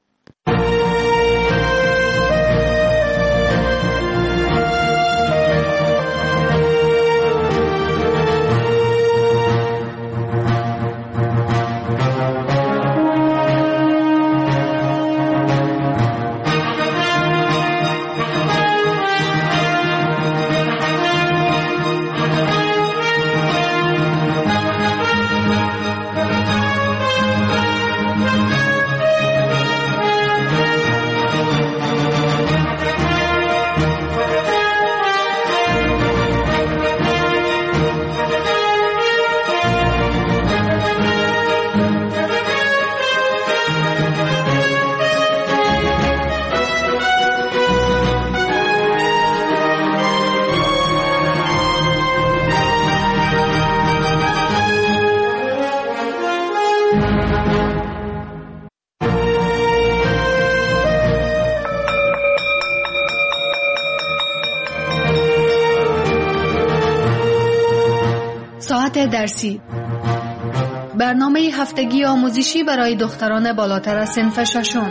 ساعت درسی، برنامه هفتگی آموزشی برای دختران بالاتر از صنف ششم.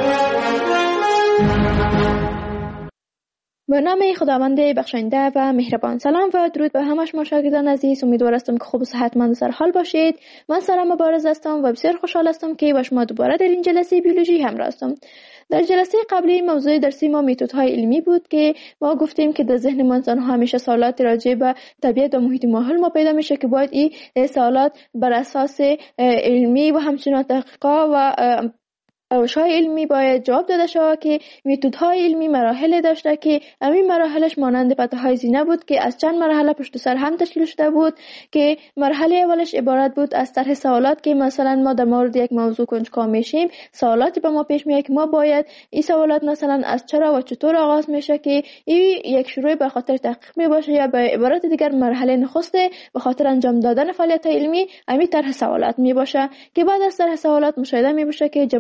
به نام خداوند بخشنده و مهربان. سلام و درود به همه شما شاگردان عزیز. امیدوار هستم که خوب و صحتمند و سرحال باشید. من سارا مبارز هستم و بسیار خوشحال هستم که با شما دوباره در این جلسه بیولوژی همراه هستم. در جلسه قبلی موضوع درسی ما متدهای علمی بود که ما گفتیم که در ذهن انسان ها همیشه سوالات راجع به طبیعت و محیط ماحول ما پیدا میشه که باید این سوالات بر اساس علمی و همچنان تحقیقات و روش‌های علمی باید جواب داده شود که متدهای علمی مراحل داشته که همین مراحلش مانند پته‌های زینه بود که از چند مرحله پشت سر هم تشکیل شده بود که مرحله اولش عبارت بود از طرح سوالات که مثلا ما در مورد یک موضوع کنجکاو میشیم، سوالاتی به ما پیش میاد که ما باید این سوالات مثلا از چرا و چطور آغاز میشه که این یک شروع به خاطر تحقیق می باشه یا به عبارت دیگر مرحله نخسته به خاطر انجام دادن فعالیت علمی همین طرح سوالات می باشه که بعد از طرح سوالات مشاهده می بشه که جمع آوری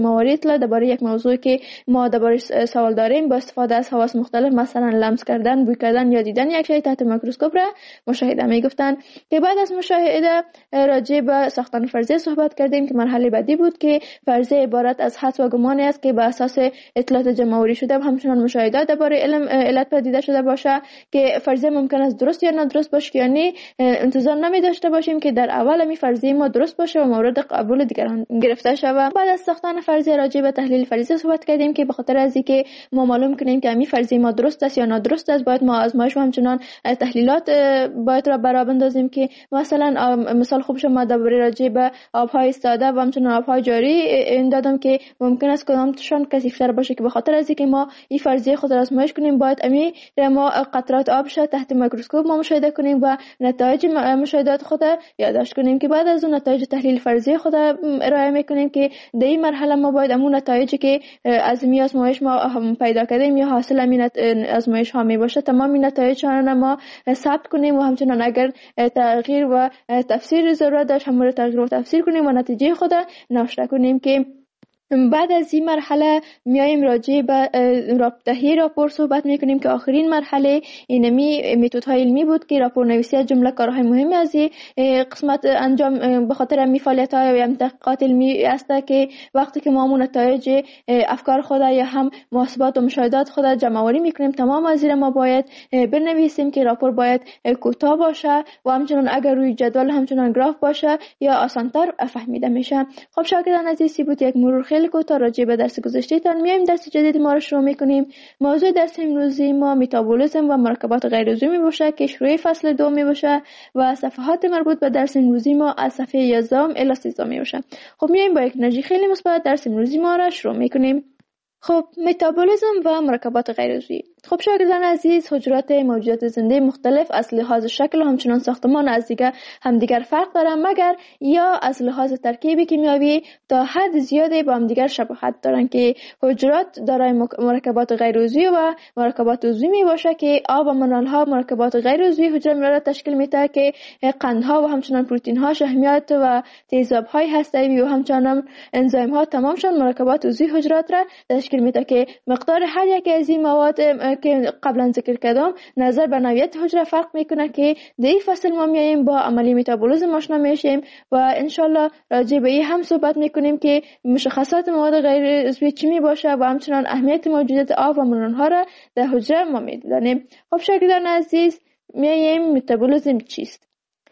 اطلاع درباره یک موضوع که ما درباره سوال داریم با استفاده از حواس مختلف، مثلا لمس کردن، بوی کردن یا دیدن یک شی تحت میکروسکوپ را مشاهده میگفتن. که بعد از مشاهده راجع به ساختن فرضیه صحبت کردیم که مرحله بعدی بود که فرضیه عبارت از حدس و گمانی است که بر اساس اطلاعات جمع‌آوری شده و همچنین مشاهدات درباره علت پدیده شده باشه که فرضیه ممکن است درست یا نادرست باشه. یعنی انتظار نمی داشته باشیم که در اول می فرضیه ما درست باشه و مورد قبول دیگران گرفته شود. بعد از ساختن فرضیه راجع به تحلیل فرضیه صحبت کردیم که به خاطر از اینکه ما معلوم کنیم که می فرضیه ما درست است یا نادرست است، باید ما آزمایش و همچنین تحلیلات باید را برابر بندازیم. که مثلا مثال خوبش ما درباره راجع به آبهای ساده و همچنین آبهای جاری این دادم که ممکن است کدامشان کثیف‌تر باشه، که به خاطر از اینکه ما این فرضیه خود را آزمایش کنیم باید ما قطرات آب شد تحت میکروسکوپ ما مشاهده کنیم و نتایج مشاهدات خود یادداشت کنیم. که بعد از اون نتایج تحلیل فرضیه خود ارائه میکنیم که در این مرحله ما باید همون نتایجی که از می آزمایش ما پیدا کردیم یا حاصل همین آزمایش ها می باشه تمام نتایج آن ما ثبت کنیم و همچنین اگر تغییر و تفسیر ضرورت داشت هم تغییر و تفسیر کنیم و نتیجه خود نوشته کنیم. که بعد از این مرحله میایم راجع به تهیه راپور صحبت میکنیم که آخرین مرحله اینمی متدهای علمی بود که راپور نویسی از جمله کارهای مهمی از این قسمت انجام به خاطر می فعالیت‌های و تحقیقات علمی است که وقتی که ما نتایج افکار خود یا هم محاسبات و مشاهدات خود جمع آوری میکنیم تمام از ما باید بنویسیم که راپور باید کوتاه باشه و همچنین اگر روی جدول همچنین گراف باشه یا آسان‌تر فهمیده میشه. خب شاگردان عزیز بود یک مرور خیلی کوتاه راجع به درس گذشته تان. میایم درس جدید ما رو شروع میکنیم. موضوع درس امروزی ما متابولیسم و مرکبات غیر عضوی باشه که شروع فصل 2 باشه و صفحات مربوط به درس امروزی ما از صفحه 11 الی 13 باشه. خب میایم با یک انرژی خیلی مثبت درس امروزی ما رو شروع میکنیم. خب متابولیسم و مرکبات غیر عضوی. خب شاگردان عزیز، حجرات موجودات زنده مختلف از لحاظ شکل و همچنان ساختمان از همدیگر فرق دارن، مگر یا از لحاظ ترکیب کیمیایی تا حد زیادی با همدیگر شباهت دارن. که حجرات دارای مرکبات غیر عضوی و مرکبات عضوی می باشه که آب و منرال ها مرکبات غیر عضوی حجره را تشکیل میده که قندها و همچنان پروتئین ها، شحمیات و تیزاب های هسته‌ای و همچنان انزیم ها تمامشان مرکبات عضوی حجرات را تشکیل میده که مقدار هر یک از این مواد که قبلا ذکر کردم نظر به نوعیت حجره فرق میکنه. که در این فصل ما میایم با عملی متابولیسم آشنا میشیم و انشالله راجع به این هم صحبت میکنیم که مشخصات مواد غیر عضوی چی می باشه و همچنان اهمیت موجودیت آب و منرال ها را در حجره ما میدانیم. خب شاگردان عزیز، میایم متابولیسم چیست؟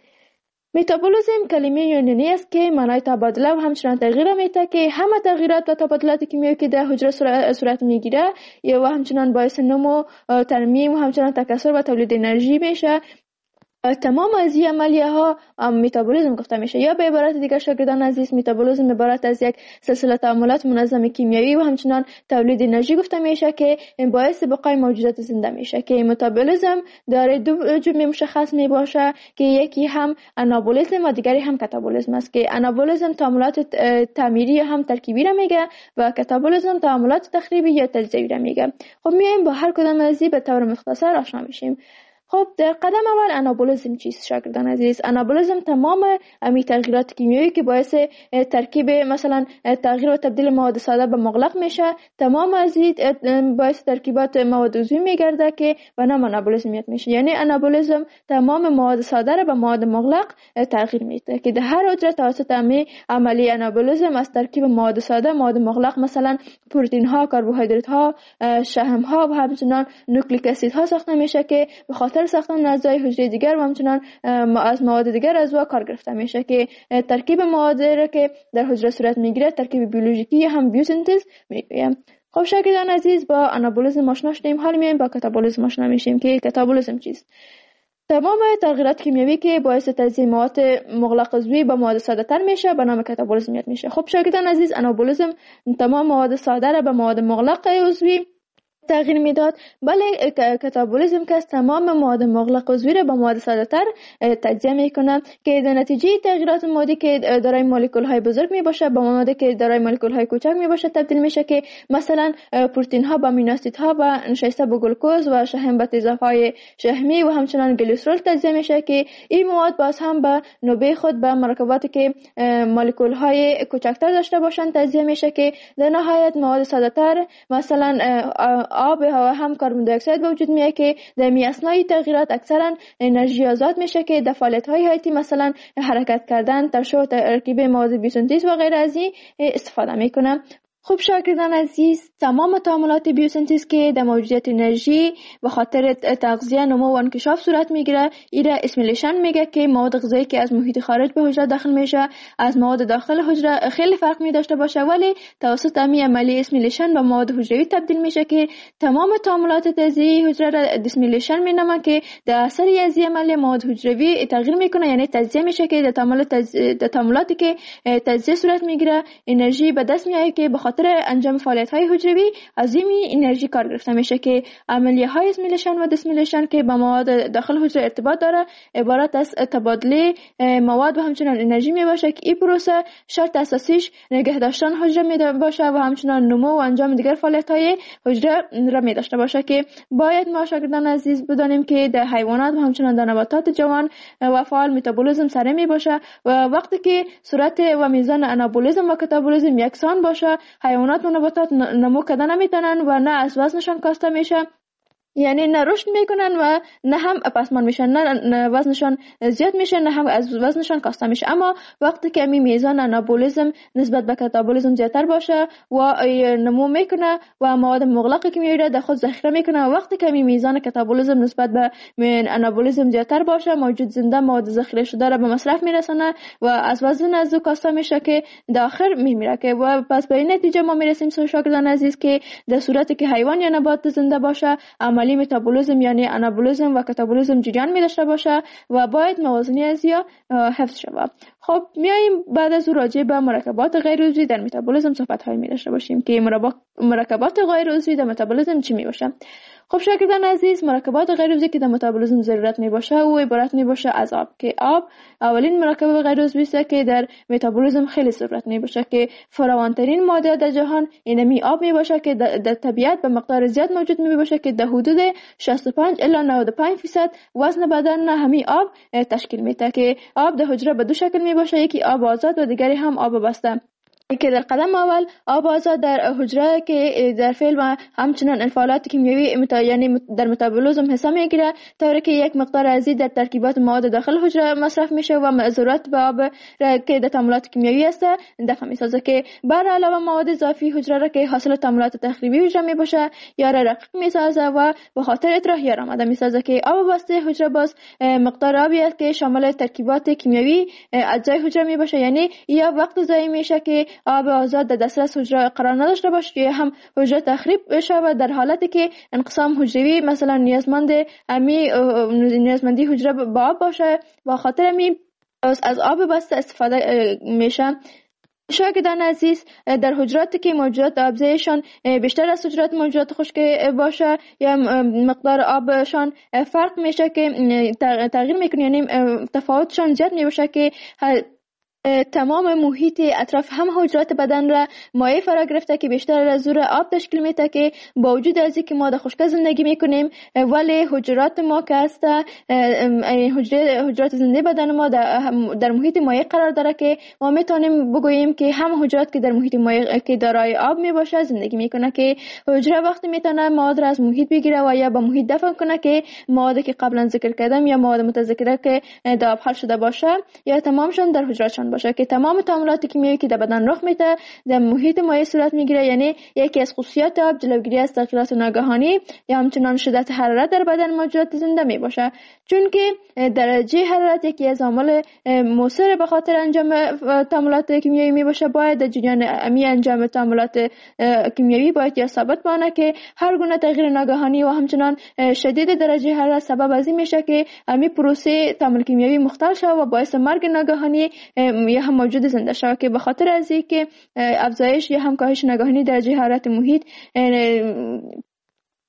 متابولیسم کلمه یونانی است که معنای تبادله و همچنان تغییر میده که همه تغییرات و تبادلات کیمیایی که در حجره صورت میگیره یا همچنان باعث نمو، ترمیم و همچنان تکثر و تولید انرژی میشه. تمام از این عملیه ها متابولیسم گفته میشه. یا به عبارت دیگر شاگردان عزیز، متابولیسم عبارت از یک سلسله تعاملات منظم کیمیایی و همچنان تولید انرژی گفته میشه که باعث بقای موجودات زنده میشه. که متابولیسم داره دو جمله مشخص می باشه که یکی هم آنابولیسم و دیگری هم کاتابولیسم است. که آنابولیسم تعاملات تعمیری هم ترکیبی را میگه و کاتابولیسم تعاملات تخریبی یا تجزیوی را میگه. خب میایم با هر کدام از این به طور مختصر آشنا میشیم. خب در قدم اول آنابولیسم چیست شاگردان عزیز؟ آنابولیسم تمام امی تغییرات کیمیایی که باعث ترکیب مثلا تغییر و تبدیل مواد ساده به مغلق میشه، تمام از این باعث ترکیبات مواد عضوی میگرده که به نام آنابولیسم میشه. یعنی آنابولیسم تمام مواد ساده را به مواد مغلق تغییر میده که در هر حجره توسط امی عملی آنابولیسم از ترکیب مواد ساده مواد مغلق مثلا پروتئین ها، کربوهیدرات ها، شحم ها و همچنان نوکلیک اسید ها ساخته میشه که به خاطر ساختن اعضای حجره دیگر و همچنان از مواد دیگر از کار گرفته میشه. که ترکیب مواد را که در حجره صورت میگیره ترکیب بیولوژیکی هم بیوسینتز میگیم. خب شاگردان عزیز، با آنابولیسم آشنا شدیم. حالا میایم با کاتابولیسم آشنا میشیم. که کاتابولیسم چیست؟ تمام تغییرات کیمیایی که باعث تجزیه مواد مغلق عضوی به مواد ساده تر میشه به نام کاتابولیسم میشه. خب شاگردان عزیز، آنابولیسم تمام مواد ساده را به مواد مغلق عضوی تغییر میداد. بله کاتابولیسم که تمام مواد مغلق عضوی را به مواد ساده‌تر تجزیه میکنه که در نتیجه تغییرات مادی که دارای مولکول های بزرگ می باشه با موادی که دارای مولکول های کوچک می باشه تبدیل میشه که مثلا پروتئین ها با امینو اسیدها و نشسته با گلوکوز و شحم به تیزاب‌های شحمی و همچنان گلیسرول تجزیه میشه که این مواد باز هم به نوبه خود به مرکباتی که مولکول های کوچکتر داشته باشند تجزیه میشه که در نهایت مواد ساده‌تر مثلا آب و هم کربن دی اکساید به وجود میاد که در اثنای تغییرات اکثرا انرژی آزاد میشه که در فعالیت‌های حیاتی مثلا حرکت کردن، ترشح و ترکیب مواد بیوسنتز و غیره از این استفاده میکنه. خب شاگردان عزیز، تمام تعاملات بیوسنتز که در موجودیت انرژی به خاطر تغذیه، نمو و انکشاف صورت میگیره ایره اسیمیلیشن میگه که مواد غذایی که از محیط خارج به حجره داخل میشه از مواد داخل حجره خیلی فرق می داشته باشه ولی توسط همین عملیه اسیمیلیشن به مواد حجروی تبدیل میشه که تمام تعاملات تجزیه حجره را اسیمیلیشن مینامن که در اثر از این عملیه مواد حجروی تغییر میکنه، یعنی تجزیه میشه که در تعاملاتی که تجزیه صورت میگیره انرژی به دست میاد که خاطر انجام فعالیت‌های حجروی از این انرژی کار گرفته میشه که عملیه‌های اسیمیلیشن و دیسیمیلیشن که با مواد داخل حجره ارتباط داره عبارت از تبادله مواد و همچنان انرژی میباشه که این پروسه شرط اساسیش نگه داشتن حجره میباشه و همچنان نمو و انجام دیگر فعالیت‌های حجره را میداشته باشه که باید ما شاگردان عزیز بدانیم که در حیوانات و همچنان در نباتات جوان و فعال متابولیسم سره میباشه و وقتی که صورت و میزان آنابولیسم و کاتابولیسم یکسان باشه حیوانات و نباتات نمو کردن نمیتونن و نه از وزنشان کاسته میشه، یعنی نه رشد میکنن و نه هم پسمان میشن، نه وزنشان زیاد میشه نه هم از وزنشان کاسته میشه. اما وقتی که می میزان آنابولیسم نسبت به کاتابولیسم زیادتر باشه و نمو میکنه و مواد مغلق کیمیایی را در خود ذخیره میکنه و وقتی که می میزان کاتابولیسم نسبت به آنابولیسم زیادتر باشه موجود زنده مواد ذخیره شده را به مصرف میرسونه و از وزن از کاسته میشه که در آخر میمیره که و پس به این نتیجه ما میرسیم شاگردان عزیز که در صورتی که حیوان یا نبات زنده باشه عملی متابولیسم یعنی آنابولیسم و کاتابولیسم جریان می داشته باشه و باید موازنی از یا حفظ شود. خب میایم بعد از راجع به مرکبات غیر عضوی در متابولیسم صحبت های می داشته باشیم که مرکبات غیر عضوی در متابولیسم چی می باشه. خب شاگردان عزیز، مرکبات غیر عضوی که در متابولیسم ضرورت می باشه و عبارت می باشه از آب که آب اولین مرکب غیر عضوی است که در متابولیسم خیلی ضرورت می باشه که فراوانترین ماده در جهان اینمی آب می باشه که در طبیعت به مقدار زیاد موجود می باشه که در حدود 65 الی 95% وزن بدن همین آب تشکیل میده که آب در حجره به دو شکل می باشه، یکی آب آزاد و دیگری هم آب بسته که در قدم اول آب آزاد در حجره که در فعل و همچنان انفعالات کیمیایی یعنی در متابولیسم حساب میگیره طوری که یک مقدار ازی در ترکیبات مواد داخل حجره مصرف میشه و ضرورت به آب که در تعاملات کیمیایی است دفع میسازه که بر علاوه مواد اضافی حجره را که حاصل تعاملات تخریبی حجره میباشه یا را رقیق میسازه و به خاطر اطراح یا آماده میسازه که آب بسته حجره باز مقدار آبی است که شامل ترکیبات کیمیایی اجزای حجره میباشه، یعنی یا وقت ضایع میشه که آب آزاد در دسترس حجره قرار نداشته باشه که هم حجره تخریب بشه و در حالتی که انقسام حجروی مثلا نیازمندی حجره با آب باشه و خاطر همین از آب بسته استفاده میشه. شاگردان عزیز، در حجراتی که موجودات آبزیشان بیشتر از حجرات موجودات خشک باشه یا مقدار آبشان فرق میشه که تغییر میکنه، یعنی تفاوتشان زیاد میشه که تمام محیط اطراف هم حجرات بدن را مایع فرا گرفته که بیشتر از زور آب تشکیل میده که با وجود از اینکه ما در خشکی زندگی میکنیم ولی حجرات ما که است حجرات زنده بدن ما در محیط مایع قرار داره که ما میتونیم بگوییم که هم حجرات که در محیط مایع که دارای آب میباشه زندگی میکنه که حجره وقتی میتونه مواد را از محیط بگیره و یا به محیط دفن کنه که موادی که قبلا ذکر کردم یا مواد متذکره که در آب حل شده باشه یا تمامشون در حجراتشون باشه که تمام تعاملات کیمیایی که در بدن رخ میده در محیط مایع صورت میگیره. یعنی یکی از خصوصیات آب جلوگیری از تغییرات ناگهانی یا همچنان شدت حرارت در بدن موجودات زنده میباشه، چون که درجه حرارت یکی از عوامل مؤثر به خاطر انجام تعاملات کیمیایی میباشه. باید در جریان انجام تعاملات کیمیایی باید یا ثابت بمانه که هر گونه تغییر ناگهانی و همچنان شدید درجه حرارت سبب از این میشه که همین پروسه تعامل کیمیایی مختل شه و باعث مرگ ناگهانی یا هم موجود زنده شود که به خاطر از اینکه افزایش یا هم کاهش ناگهانی درجه حرارت محیط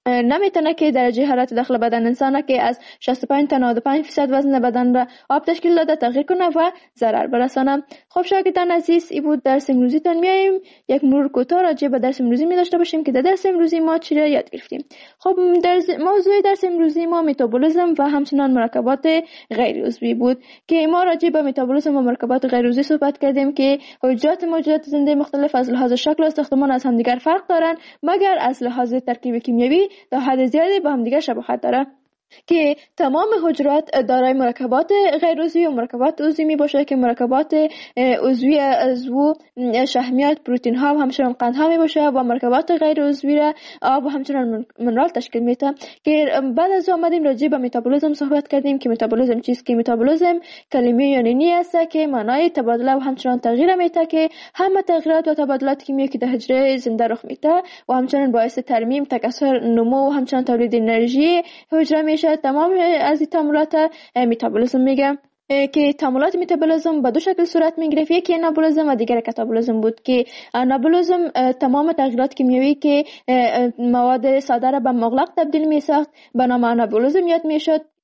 نمیتونه که درجه حرارت داخل بدن انسان که از 65 تا 95% وزن بدن را آب تشکیل داده تغییر کنه و ضرر برسانه. خب شاگردان عزیز، این بود درس امروزیتان. میایم یک مرور کوتاه راجع به درس امروزی می داشته باشیم که در درس امروزی ما چی را یاد گرفتیم. خب موضوع درس امروزی ما متابولیسم و همچنان مرکبات غیر عضوی بود که ما راجع به متابولیسم و مرکبات غیر عضوی صحبت کردیم که حجرات موجودات زنده مختلف از لحاظ شکل و ساختمان از همدیگر فرق دارند، مگر از لحاظ ترکیب کیمیایی تا حد زیادی با همدیگر شباهت داره که تمام حجرات دارای مرکبات غیر عضوی و مرکبات عضوی می باشه که مرکبات عضوی عضو شحمیات، پروتئین ها و همچنان قند ها می باشه و مرکبات غیر عضوی را آب و همچنان منرال تشکیل میده. که بعد از آمدیم راجع به متابولیسم صحبت کردیم که متابولیسم چیست. که متابولیسم کلمه یونانی است که معنای تبادله و همچنان تغییر میده که همه تغییرات و تبادلات کیمیایی که در حجره زنده رخ میده و همچنان باعث ترمیم، تکثر، نمو و همچنان تولید انرژی حجره تمام از این تعاملات متابولیسم میگم. که تعاملات متابولیسم به دو شکل صورت میگرفت، یکی انابولیسم و دیگر کاتابولیسم بود. که انابولیسم تمام تغییرات کیمیایی که مواد ساده را به مغلق تبدیل میساخت به نام انابولیسم یاد میشد